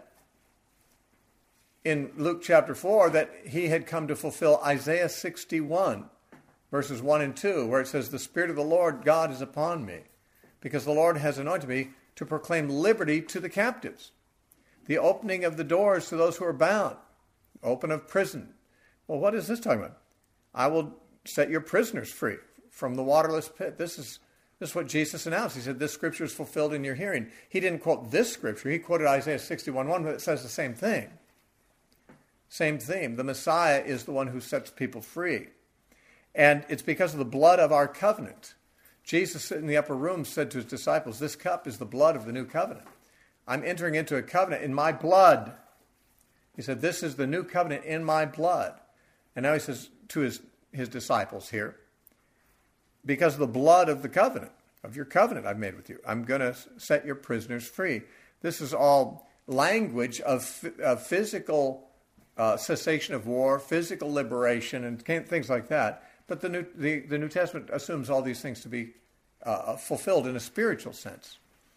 in Luke chapter four that he had come to fulfill Isaiah sixty-one, verses one and two, where it says, "The Spirit of the Lord God is upon me, because the Lord has anointed me to proclaim liberty to the captives, the opening of the doors to those who are bound, open of prison." Well, what is this talking about? I will set your prisoners free from the waterless pit. This is This is what Jesus announced. He said, "This scripture is fulfilled in your hearing." He didn't quote this scripture. He quoted Isaiah sixty-one one, but it says the same thing. Same theme. The Messiah is the one who sets people free. And it's because of the blood of our covenant. Jesus in the upper room said to his disciples, "This cup is the blood of the new covenant. I'm entering into a covenant in my blood." He said, "This is the new covenant in my blood." And now he says to his, his disciples here, "Because of the blood of the covenant, of your covenant I've made with you, I'm going to set your prisoners free." This is all language of, of physical uh, cessation of war, physical liberation, and things like that. But the New, the, the New Testament assumes all these things to be uh, fulfilled in a spiritual sense.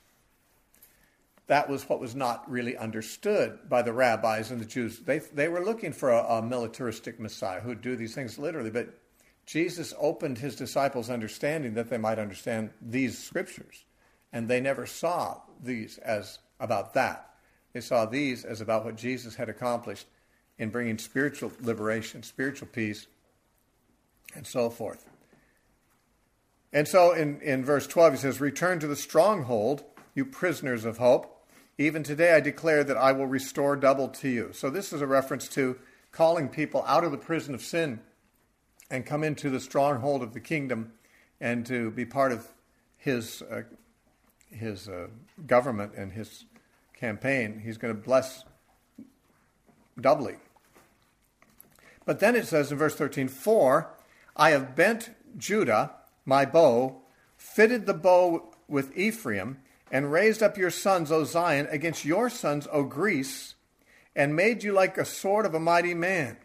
That was what was not really understood by the rabbis and the Jews. They, they were looking for a, a militaristic Messiah who would do these things literally, but Jesus opened his disciples' understanding that they might understand these scriptures. And they never saw these as about that. They saw these as about what Jesus had accomplished in bringing spiritual liberation, spiritual peace, and so forth. And so in, in verse twelve, he says, "Return to the stronghold, you prisoners of hope. Even today I declare that I will restore double to you." So this is a reference to calling people out of the prison of sin and come into the stronghold of the kingdom and to be part of his uh, his uh, government and his campaign. He's going to bless doubly. But then it says in verse thirteen, "For I have bent Judah, my bow, fitted the bow with Ephraim, and raised up your sons, O Zion, against your sons, O Greece, and made you like a sword of a mighty man."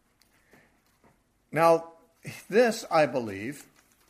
Now, this, I believe,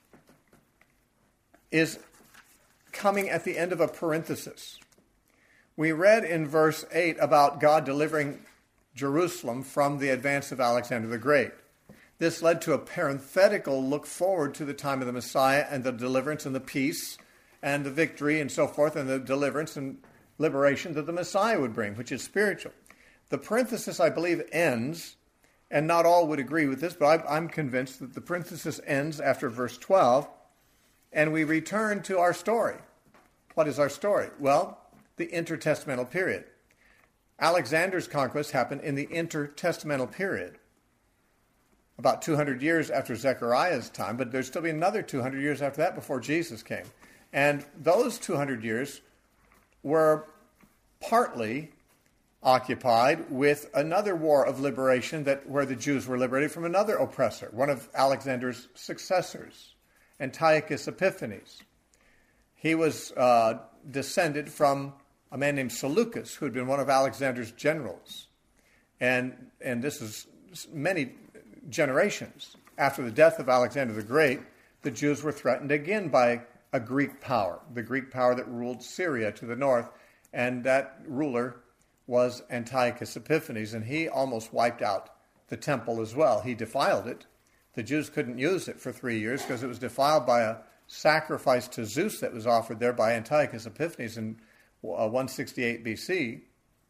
is coming at the end of a parenthesis. We read in verse eight about God delivering Jerusalem from the advance of Alexander the Great. This led to a parenthetical look forward to the time of the Messiah and the deliverance and the peace and the victory and so forth, and the deliverance and liberation that the Messiah would bring, which is spiritual. The parenthesis, I believe, ends, and not all would agree with this, but I'm convinced that the parenthesis ends after verse twelve, and we return to our story. what is our story? Well, the intertestamental period. Alexander's conquest happened in the intertestamental period, about two hundred years after Zechariah's time, but there'd still be another two hundred years after that before Jesus came. And those two hundred years were partly occupied with another war of liberation that where the Jews were liberated from another oppressor, one of Alexander's successors, Antiochus Epiphanes. He was uh, descended from a man named Seleucus, who had been one of Alexander's generals. And, and this is many generations after the death of Alexander the Great, the Jews were threatened again by a Greek power, the Greek power that ruled Syria to the north, and that ruler was Antiochus Epiphanes, and he almost wiped out the temple as well. He defiled it. The Jews couldn't use it for three years because it was defiled by a sacrifice to Zeus that was offered there by Antiochus Epiphanes in one sixty-eight B C.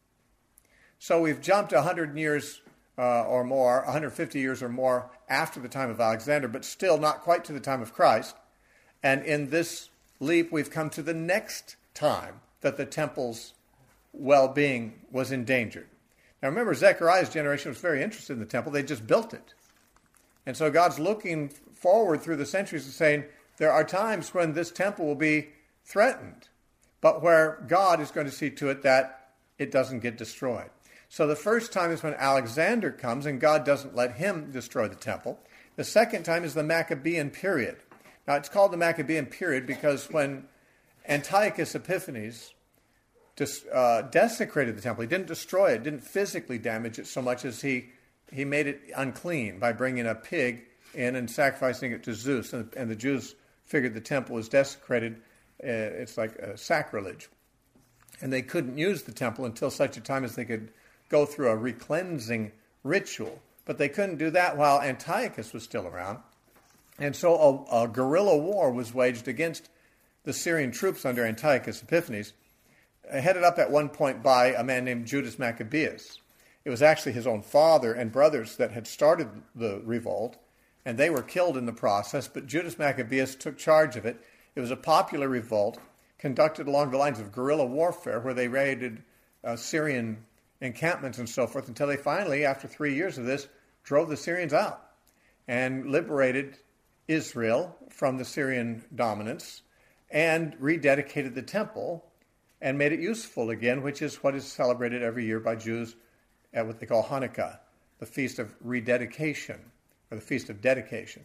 So we've jumped one hundred years uh, or more, one hundred fifty years or more after the time of Alexander, but still not quite to the time of Christ. And in this leap, we've come to the next time that the temple's well-being was endangered. Now remember, Zechariah's generation was very interested in the temple. They just built it. And so God's looking forward through the centuries and saying, there are times when this temple will be threatened, but where God is going to see to it that it doesn't get destroyed. So the first time is when Alexander comes and God doesn't let him destroy the temple. The second time is the Maccabean period. Now it's called the Maccabean period because when Antiochus Epiphanes Des, uh, desecrated the temple. He didn't destroy it, didn't physically damage it so much as he he made it unclean by bringing a pig in and sacrificing it to Zeus. And, and the Jews figured the temple was desecrated. Uh, it's like a sacrilege. And they couldn't use the temple until such a time as they could go through a recleansing ritual. But they couldn't do that while Antiochus was still around. And so a, a guerrilla war was waged against the Syrian troops under Antiochus Epiphanes, headed up at one point by a man named Judas Maccabeus. It was actually his own father and brothers that had started the revolt, and they were killed in the process, but Judas Maccabeus took charge of it. It was a popular revolt conducted along the lines of guerrilla warfare where they raided uh, Syrian encampments and so forth until they finally, after three years of this, drove the Syrians out and liberated Israel from the Syrian dominance and rededicated the temple and made it useful again, which is what is celebrated every year by Jews at what they call Hanukkah, the Feast of Rededication, or the Feast of Dedication.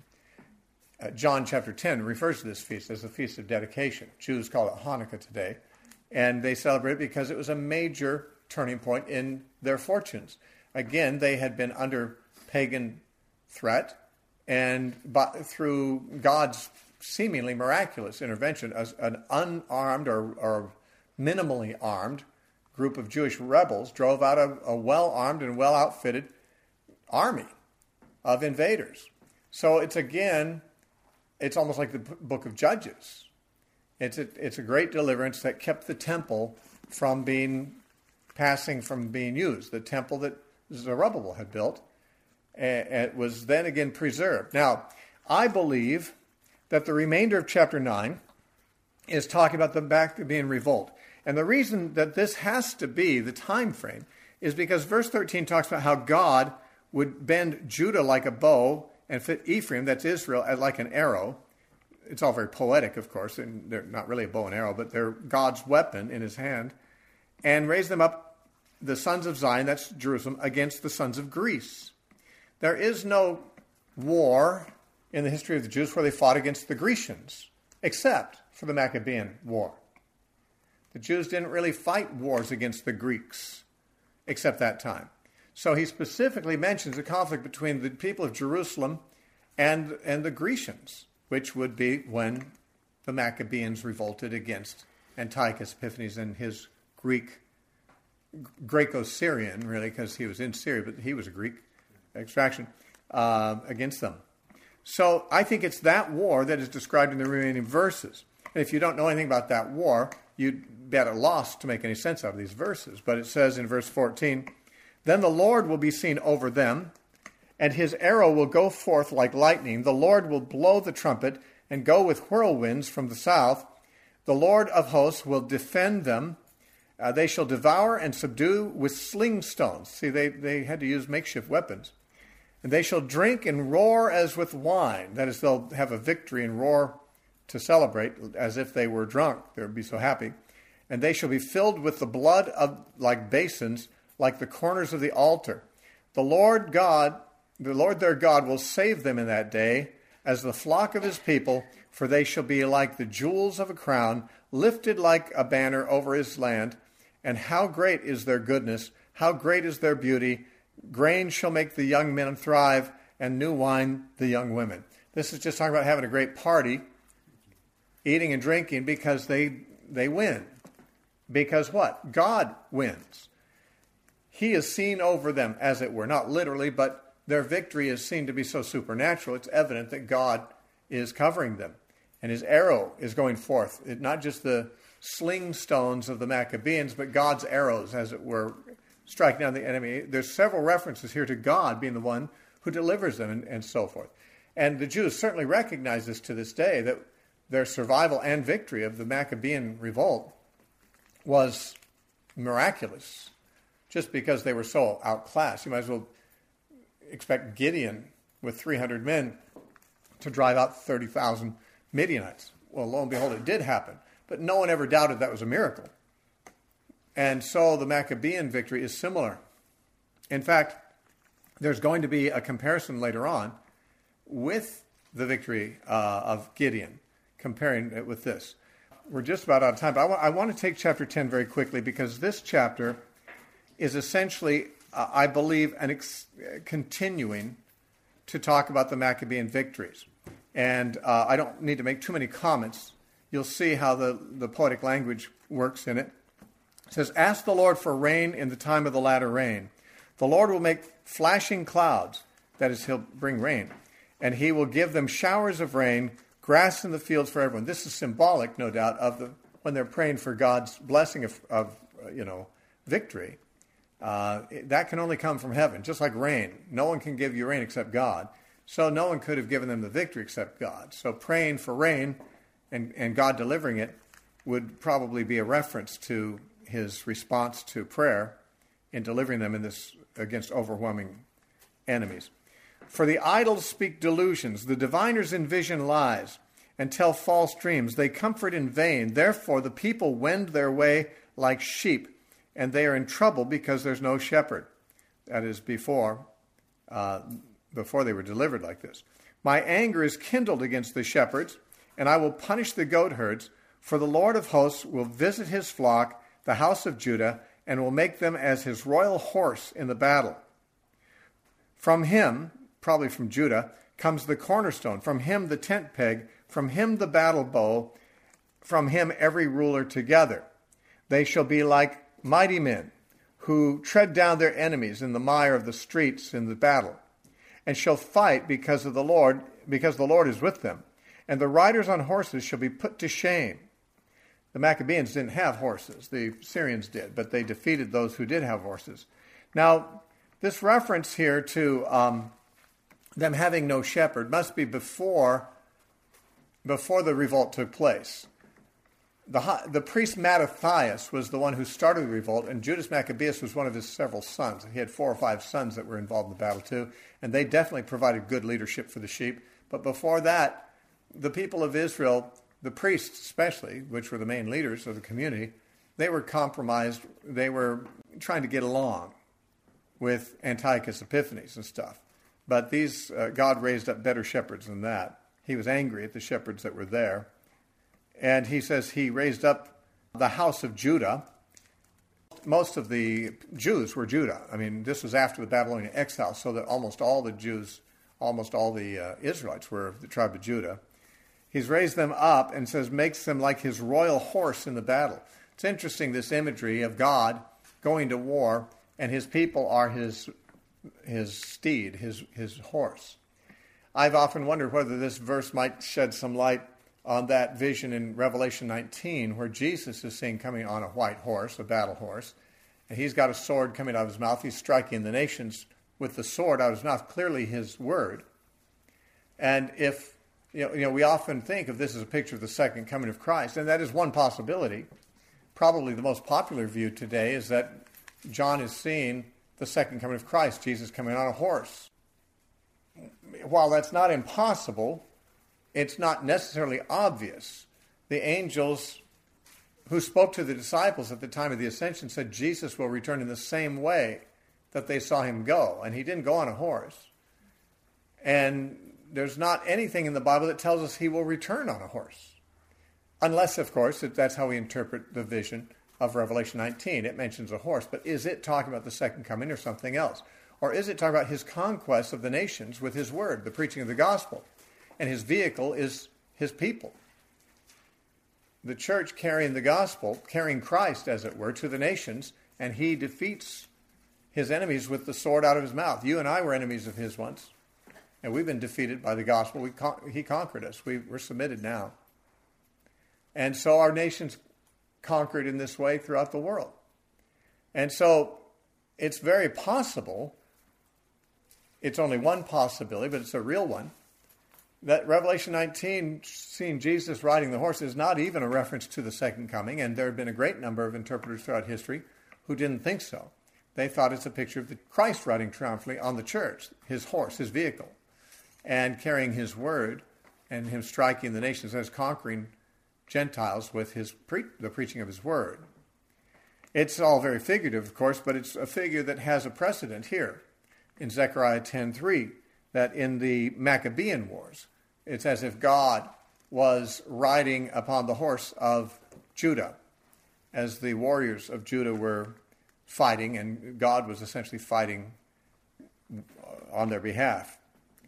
Uh, John chapter ten refers to this feast as the Feast of Dedication. Jews call it Hanukkah today, and they celebrate it because it was a major turning point in their fortunes. Again, they had been under pagan threat, and by, through God's seemingly miraculous intervention, as an unarmed or, or minimally armed group of Jewish rebels drove out a, a well-armed and well-outfitted army of invaders. So it's again, it's almost like the book of Judges. It's a, it's a great deliverance that kept the temple from being, passing from being used. The temple that Zerubbabel had built, and it was then again preserved. Now, I believe that the remainder of chapter nine is talking about the Maccabean revolt. And the reason that this has to be the time frame is because verse thirteen talks about how God would bend Judah like a bow and fit Ephraim, that's Israel, like an arrow. It's all very poetic, of course, and they're not really a bow and arrow, but they're God's weapon in his hand, and raise them up, the sons of Zion, that's Jerusalem, against the sons of Greece. There is no war in the history of the Jews where they fought against the Grecians, except for the Maccabean War. The Jews didn't really fight wars against the Greeks, except that time. So he specifically mentions the conflict between the people of Jerusalem and, and the Grecians, which would be when the Maccabeans revolted against Antiochus Epiphanes and his Greek, Greco-Syrian, really, because he was in Syria, but he was a Greek extraction, uh, against them. So I think it's that war that is described in the remaining verses. And if you don't know anything about that war, you'd be at a loss to make any sense out of these verses. But it says in verse fourteen, "Then the Lord will be seen over them, and his arrow will go forth like lightning. The Lord will blow the trumpet and go with whirlwinds from the south. The Lord of hosts will defend them. Uh, they shall devour and subdue with sling stones. See, they, they had to use makeshift weapons. And they shall drink and roar as with wine. That is, they'll have a victory and roar to celebrate as if they were drunk. They would be so happy. And they shall be filled with the blood of like basins, like the corners of the altar. The Lord God, the Lord their God will save them in that day as the flock of his people, for they shall be like the jewels of a crown, lifted like a banner over his land. And how great is their goodness, how great is their beauty. Grain shall make the young men thrive, and new wine the young women. This is just talking about having a great party, eating and drinking, because they they win. Because what? God wins. He is seen over them, as it were, not literally, but their victory is seen to be so supernatural. It's evident that God is covering them, and his arrow is going forth. It, not just the sling stones of the Maccabees, but God's arrows, as it were, striking down the enemy. There's several references here to God being the one who delivers them, and, and so forth. And the Jews certainly recognize this to this day, that their survival and victory of the Maccabean revolt was miraculous, just because they were so outclassed. You might as well expect Gideon with three hundred men to drive out thirty thousand Midianites. Well, lo and behold, it did happen. But no one ever doubted that was a miracle. And so the Maccabean victory is similar. In fact, there's going to be a comparison later on with the victory uh, of Gideon, comparing it with this. We're just about out of time, but I, wa- I want to take chapter ten very quickly, because this chapter is essentially, uh, I believe, an ex- continuing to talk about the Maccabean victories. And uh, I don't need to make too many comments. You'll see how the, the poetic language works in it. It says, ask the Lord for rain in the time of the latter rain. The Lord will make flashing clouds, that is, he'll bring rain, and he will give them showers of rain, grass in the fields for everyone. This is symbolic, no doubt, of the when they're praying for God's blessing of, of uh, you know, victory. Uh, that can only come from heaven, just like rain. No one can give you rain except God. So no one could have given them the victory except God. So praying for rain and, and God delivering it would probably be a reference to his response to prayer in delivering them in this against overwhelming enemies. For the idols speak delusions, the diviners envision lies, and tell false dreams. They comfort in vain. Therefore the people wend their way like sheep, and they are in trouble because there's no shepherd. That is before, uh, before they were delivered like this. My anger is kindled against the shepherds, and I will punish the goatherds, for the Lord of hosts will visit his flock, the house of Judah, and will make them as his royal horse in the battle. From him, probably from Judah, comes the cornerstone. From him the tent peg. From him the battle bow. From him every ruler together. They shall be like mighty men who tread down their enemies in the mire of the streets in the battle, and shall fight because of the Lord, because the Lord is with them. And the riders on horses shall be put to shame. The Maccabees didn't have horses. The Syrians did, but they defeated those who did have horses. Now, this reference here to um, them having no shepherd must be before, before the revolt took place. The, the priest Mattathias was the one who started the revolt, and Judas Maccabeus was one of his several sons. He had four or five sons that were involved in the battle too, and they definitely provided good leadership for the sheep. But before that, the people of Israel, the priests especially, which were the main leaders of the community, they were compromised. They were trying to get along with Antiochus Epiphanes and stuff. But these, uh, God raised up better shepherds than that. He was angry at the shepherds that were there. And he says he raised up the house of Judah. Most of the Jews were Judah. I mean, this was after the Babylonian exile, so that almost all the Jews, almost all the uh, Israelites were of the tribe of Judah. He's raised them up and says makes them like his royal horse in the battle. It's interesting, this imagery of God going to war, and his people are his his steed, his his horse. I've often wondered whether this verse might shed some light on that vision in Revelation nineteen, where Jesus is seen coming on a white horse, a battle horse, and he's got a sword coming out of his mouth. He's striking the nations with the sword out of his mouth, clearly his word. And if you know, you know, we often think of this as a picture of the second coming of Christ, and that is one possibility. Probably the most popular view today is that John is seeing the second coming of Christ, Jesus coming on a horse. While that's not impossible, it's not necessarily obvious. The angels who spoke to the disciples at the time of the ascension said Jesus will return in the same way that they saw him go, and he didn't go on a horse. And there's not anything in the Bible that tells us he will return on a horse. Unless, of course, that's how we interpret the vision of Revelation nineteen. It mentions a horse, but is it talking about the second coming or something else? Or is it talking about his conquest of the nations with his word, the preaching of the gospel? And his vehicle is his people. The church carrying the gospel, carrying Christ, as it were, to the nations, and he defeats his enemies with the sword out of his mouth. You and I were enemies of his once, and we've been defeated by the gospel. We con- he conquered us. We, we're submitted now. And so our nation's conquered in this way throughout the world. And so it's very possible, it's only one possibility, but it's a real one, that Revelation nineteen, seeing Jesus riding the horse, is not even a reference to the second coming, and there have been a great number of interpreters throughout history who didn't think so. They thought it's a picture of the Christ riding triumphantly on the church, his horse, his vehicle, and carrying his word, and him striking the nations as conquering Gentiles with his pre- the preaching of his word. It's all very figurative, of course, but it's a figure that has a precedent here in Zechariah ten three, that in the Maccabean Wars, it's as if God was riding upon the horse of Judah, as the warriors of Judah were fighting, and God was essentially fighting on their behalf.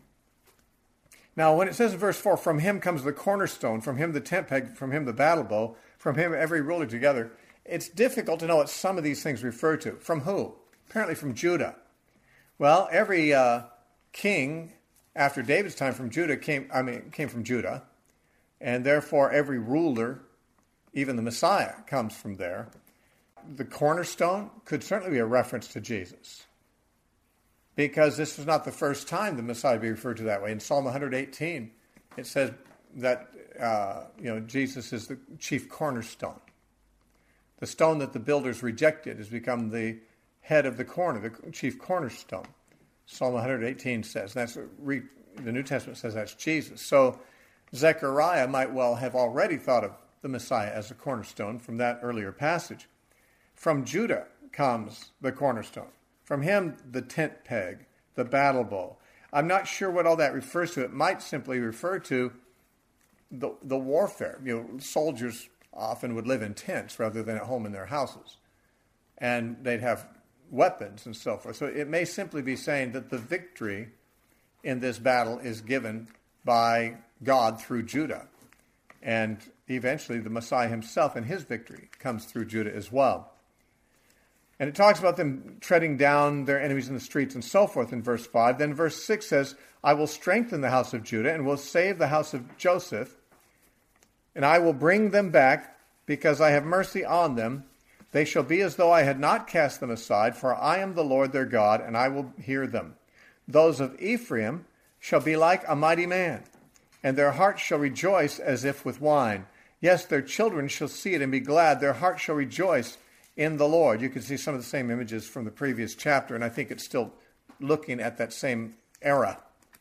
Now, when it says in verse four, from him comes the cornerstone, from him the tent peg, from him the battle bow, from him every ruler together, it's difficult to know what some of these things refer to. From who? Apparently from Judah. Well, every uh, king after David's time from Judah came, I mean, came from Judah, and therefore every ruler, even the Messiah, comes from there. The cornerstone could certainly be a reference to Jesus, because this was not the first time the Messiah would be referred to that way. In Psalm one eighteen, it says that uh, you know Jesus is the chief cornerstone. The stone that the builders rejected has become the head of the corner, the chief cornerstone. Psalm one eighteen says, and that's re, the New Testament says that's Jesus. So Zechariah might well have already thought of the Messiah as a cornerstone from that earlier passage. From Judah comes the cornerstone. From him, the tent peg, the battle bow. I'm not sure what all that refers to. It might simply refer to the, the warfare. You know, soldiers often would live in tents rather than at home in their houses. And they'd have weapons and so forth. So it may simply be saying that the victory in this battle is given by God through Judah. And eventually the Messiah himself and his victory comes through Judah as well. And it talks about them treading down their enemies in the streets and so forth in verse five. Then verse six says, I will strengthen the house of Judah and will save the house of Joseph, and I will bring them back because I have mercy on them. They shall be as though I had not cast them aside, for I am the Lord their God, and I will hear them. Those of Ephraim shall be like a mighty man, and their hearts shall rejoice as if with wine. Yes, their children shall see it and be glad. Their hearts shall rejoice in the Lord. You can see some of the same images from the previous chapter, and I think it's still looking at that same era.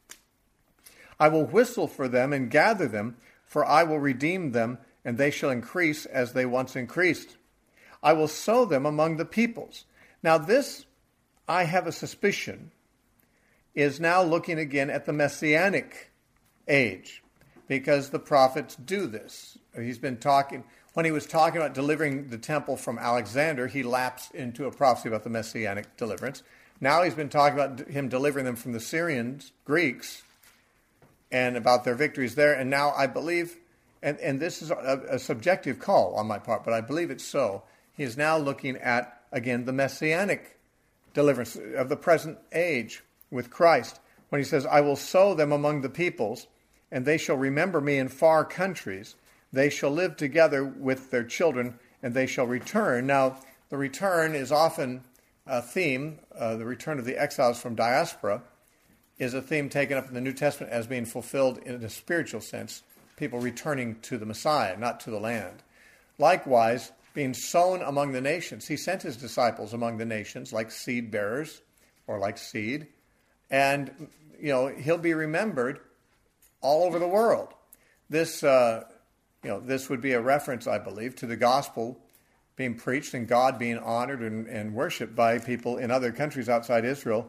I will whistle for them and gather them, for I will redeem them, and they shall increase as they once increased. I will sow them among the peoples. Now this, I have a suspicion, is now looking again at the Messianic age, because the prophets do this. He's been talking, when he was talking about delivering the temple from Alexander, he lapsed into a prophecy about the Messianic deliverance. Now he's been talking about him delivering them from the Syrians, Greeks, and about their victories there. And now I believe, and, and this is a, a subjective call on my part, but I believe it's so, he is now looking at, again, the Messianic deliverance of the present age with Christ, when he says, I will sow them among the peoples, and they shall remember me in far countries. They shall live together with their children, and they shall return. Now, the return is often a theme, uh, the return of the exiles from diaspora. is a theme taken up in the New Testament as being fulfilled in a spiritual sense, people returning to the Messiah, not to the land. Likewise, being sown among the nations. He sent his disciples among the nations like seed bearers or like seed. And, you know, he'll be remembered all over the world. This, uh, you know, this would be a reference, I believe, to the gospel being preached and God being honored and, and worshipped by people in other countries outside Israel.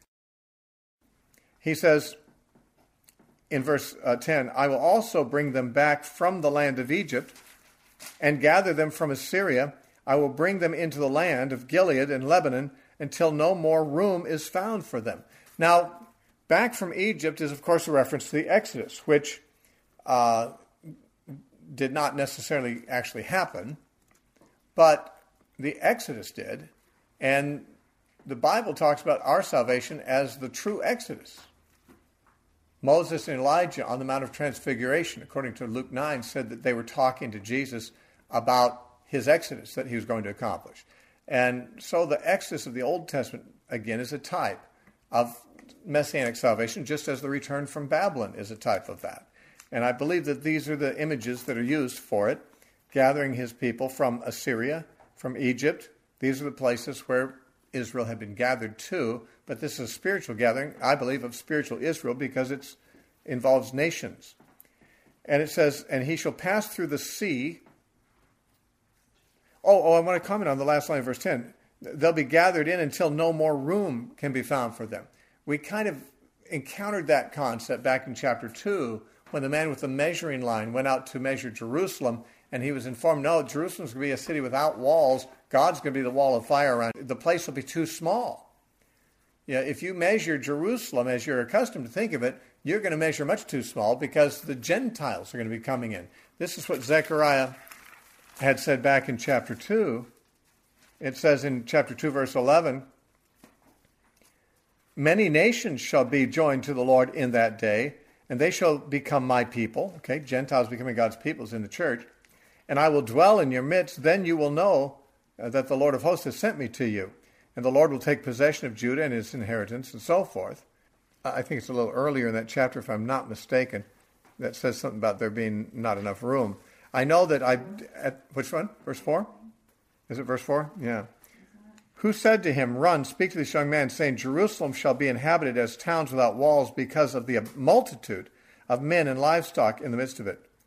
He says in verse uh, ten, I will also bring them back from the land of Egypt and gather them from Assyria. I will bring them into the land of Gilead and Lebanon until no more room is found for them. Now, back from Egypt is, of course, a reference to the Exodus, which uh, did not necessarily actually happen, but the Exodus did. And the Bible talks about our salvation as the true Exodus. Moses and Elijah on the Mount of Transfiguration, according to Luke nine, said that they were talking to Jesus about his Exodus that he was going to accomplish. And so the Exodus of the Old Testament, again, is a type of Messianic salvation, just as the return from Babylon is a type of that. And I believe that these are the images that are used for it, gathering his people from Assyria, from Egypt. These are the places where Israel had been gathered to, but this is a spiritual gathering, I believe, of spiritual Israel because it involves nations. And it says, and he shall pass through the sea. Oh, oh, I want to comment on the last line of verse ten. They'll be gathered in until no more room can be found for them. We kind of encountered that concept back in chapter two when the man with the measuring line went out to measure Jerusalem, and he was informed, no, Jerusalem's going to be a city without walls. God's going to be the wall of fire around it. The place will be too small. Yeah, if you measure Jerusalem as you're accustomed to think of it, you're going to measure much too small because the Gentiles are going to be coming in. This is what Zechariah had said back in chapter two. It says in chapter two, verse eleven, many nations shall be joined to the Lord in that day, and they shall become my people. Okay, Gentiles becoming God's peoples in the church. And I will dwell in your midst. Then you will know uh, that the Lord of hosts has sent me to you. And the Lord will take possession of Judah and his inheritance, and so forth. I think it's a little earlier in that chapter, if I'm not mistaken, that says something about there being not enough room. I know that I, at which one? Verse four? Is it verse four? Yeah. Who said to him, run, speak to this young man, saying, Jerusalem shall be inhabited as towns without walls because of the multitude of men and livestock in the midst of it.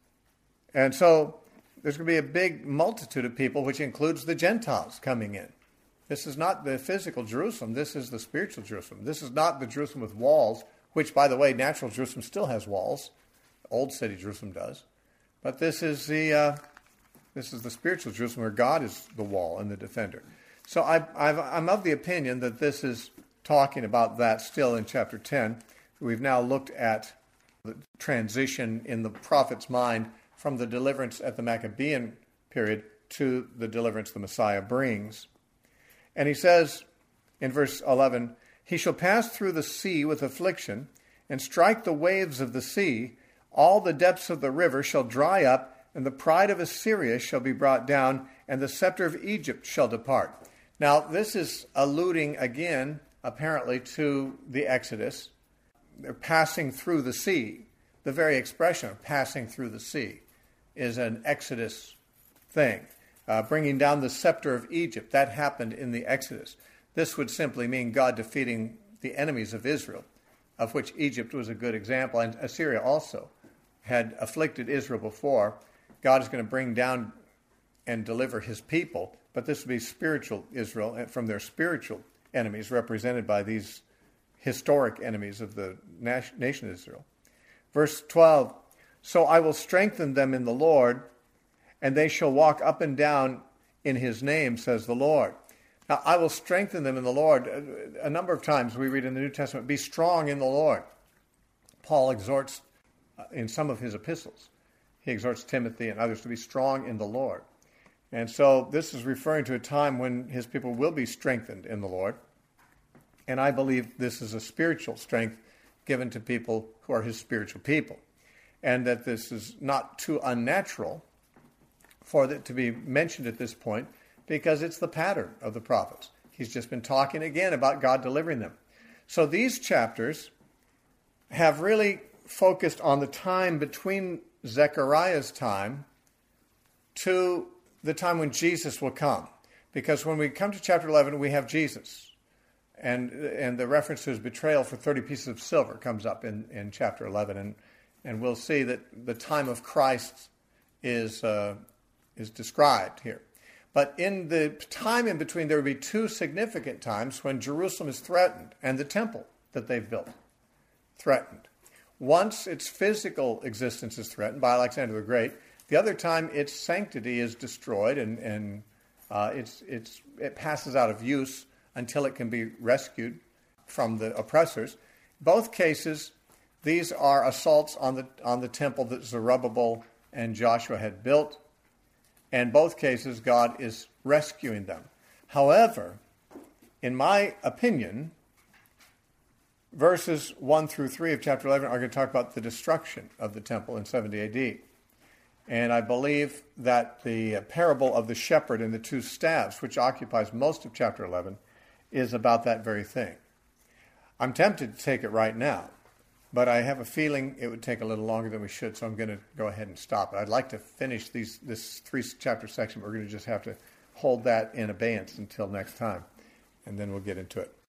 And so there's going to be a big multitude of people, which includes the Gentiles coming in. This is not the physical Jerusalem. This is the spiritual Jerusalem. This is not the Jerusalem with walls, which, by the way, natural Jerusalem still has walls. Old city Jerusalem does. But this is the uh, this is the spiritual Jerusalem where God is the wall and the defender. So I, I've, I'm of the opinion that this is talking about that still in chapter ten. We've now looked at the transition in the prophet's mind from the deliverance at the Maccabean period to the deliverance the Messiah brings. And he says in verse eleven, he shall pass through the sea with affliction and strike the waves of the sea. All the depths of the river shall dry up, and the pride of Assyria shall be brought down, and the scepter of Egypt shall depart. Now, this is alluding again, apparently, to the Exodus. They're passing through the sea. The very expression of passing through the sea is an Exodus thing. Uh, bringing down the scepter of Egypt, that happened in the Exodus. This would simply mean God defeating the enemies of Israel, of which Egypt was a good example, and Assyria also had afflicted Israel before. God is going to bring down and deliver his people, but this would be spiritual Israel from their spiritual enemies, represented by these historic enemies of the nation of Israel. Verse twelve, so I will strengthen them in the Lord, and they shall walk up and down in his name, says the Lord. Now, I will strengthen them in the Lord. A number of times we read in the New Testament, be strong in the Lord. Paul exhorts in some of his epistles. He exhorts Timothy and others to be strong in the Lord. And so this is referring to a time when his people will be strengthened in the Lord. And I believe this is a spiritual strength given to people who are his spiritual people. And that this is not too unnatural for it to be mentioned at this point, because it's the pattern of the prophets. He's just been talking again about God delivering them. So these chapters have really focused on the time between Zechariah's time to the time when Jesus will come. Because when we come to chapter eleven, we have Jesus. And and the reference to his betrayal for thirty pieces of silver comes up in, in chapter eleven. And, and we'll see that the time of Christ is, uh, is described here. But in the time in between, there will be two significant times when Jerusalem is threatened and the temple that they've built threatened. Once its physical existence is threatened by Alexander the Great, the other time its sanctity is destroyed and, and uh, it's, it's, it passes out of use until it can be rescued from the oppressors. Both cases, these are assaults on the, on the temple that Zerubbabel and Joshua had built. And both cases, God is rescuing them. However, in my opinion, verses one through three of chapter eleven are going to talk about the destruction of the temple in seventy A D. And I believe that the parable of the shepherd and the two staffs, which occupies most of chapter eleven, is about that very thing. I'm tempted to take it right now, but I have a feeling it would take a little longer than we should, so I'm going to go ahead and stop it. I'd like to finish these this three-chapter section, but we're going to just have to hold that in abeyance until next time, and then we'll get into it.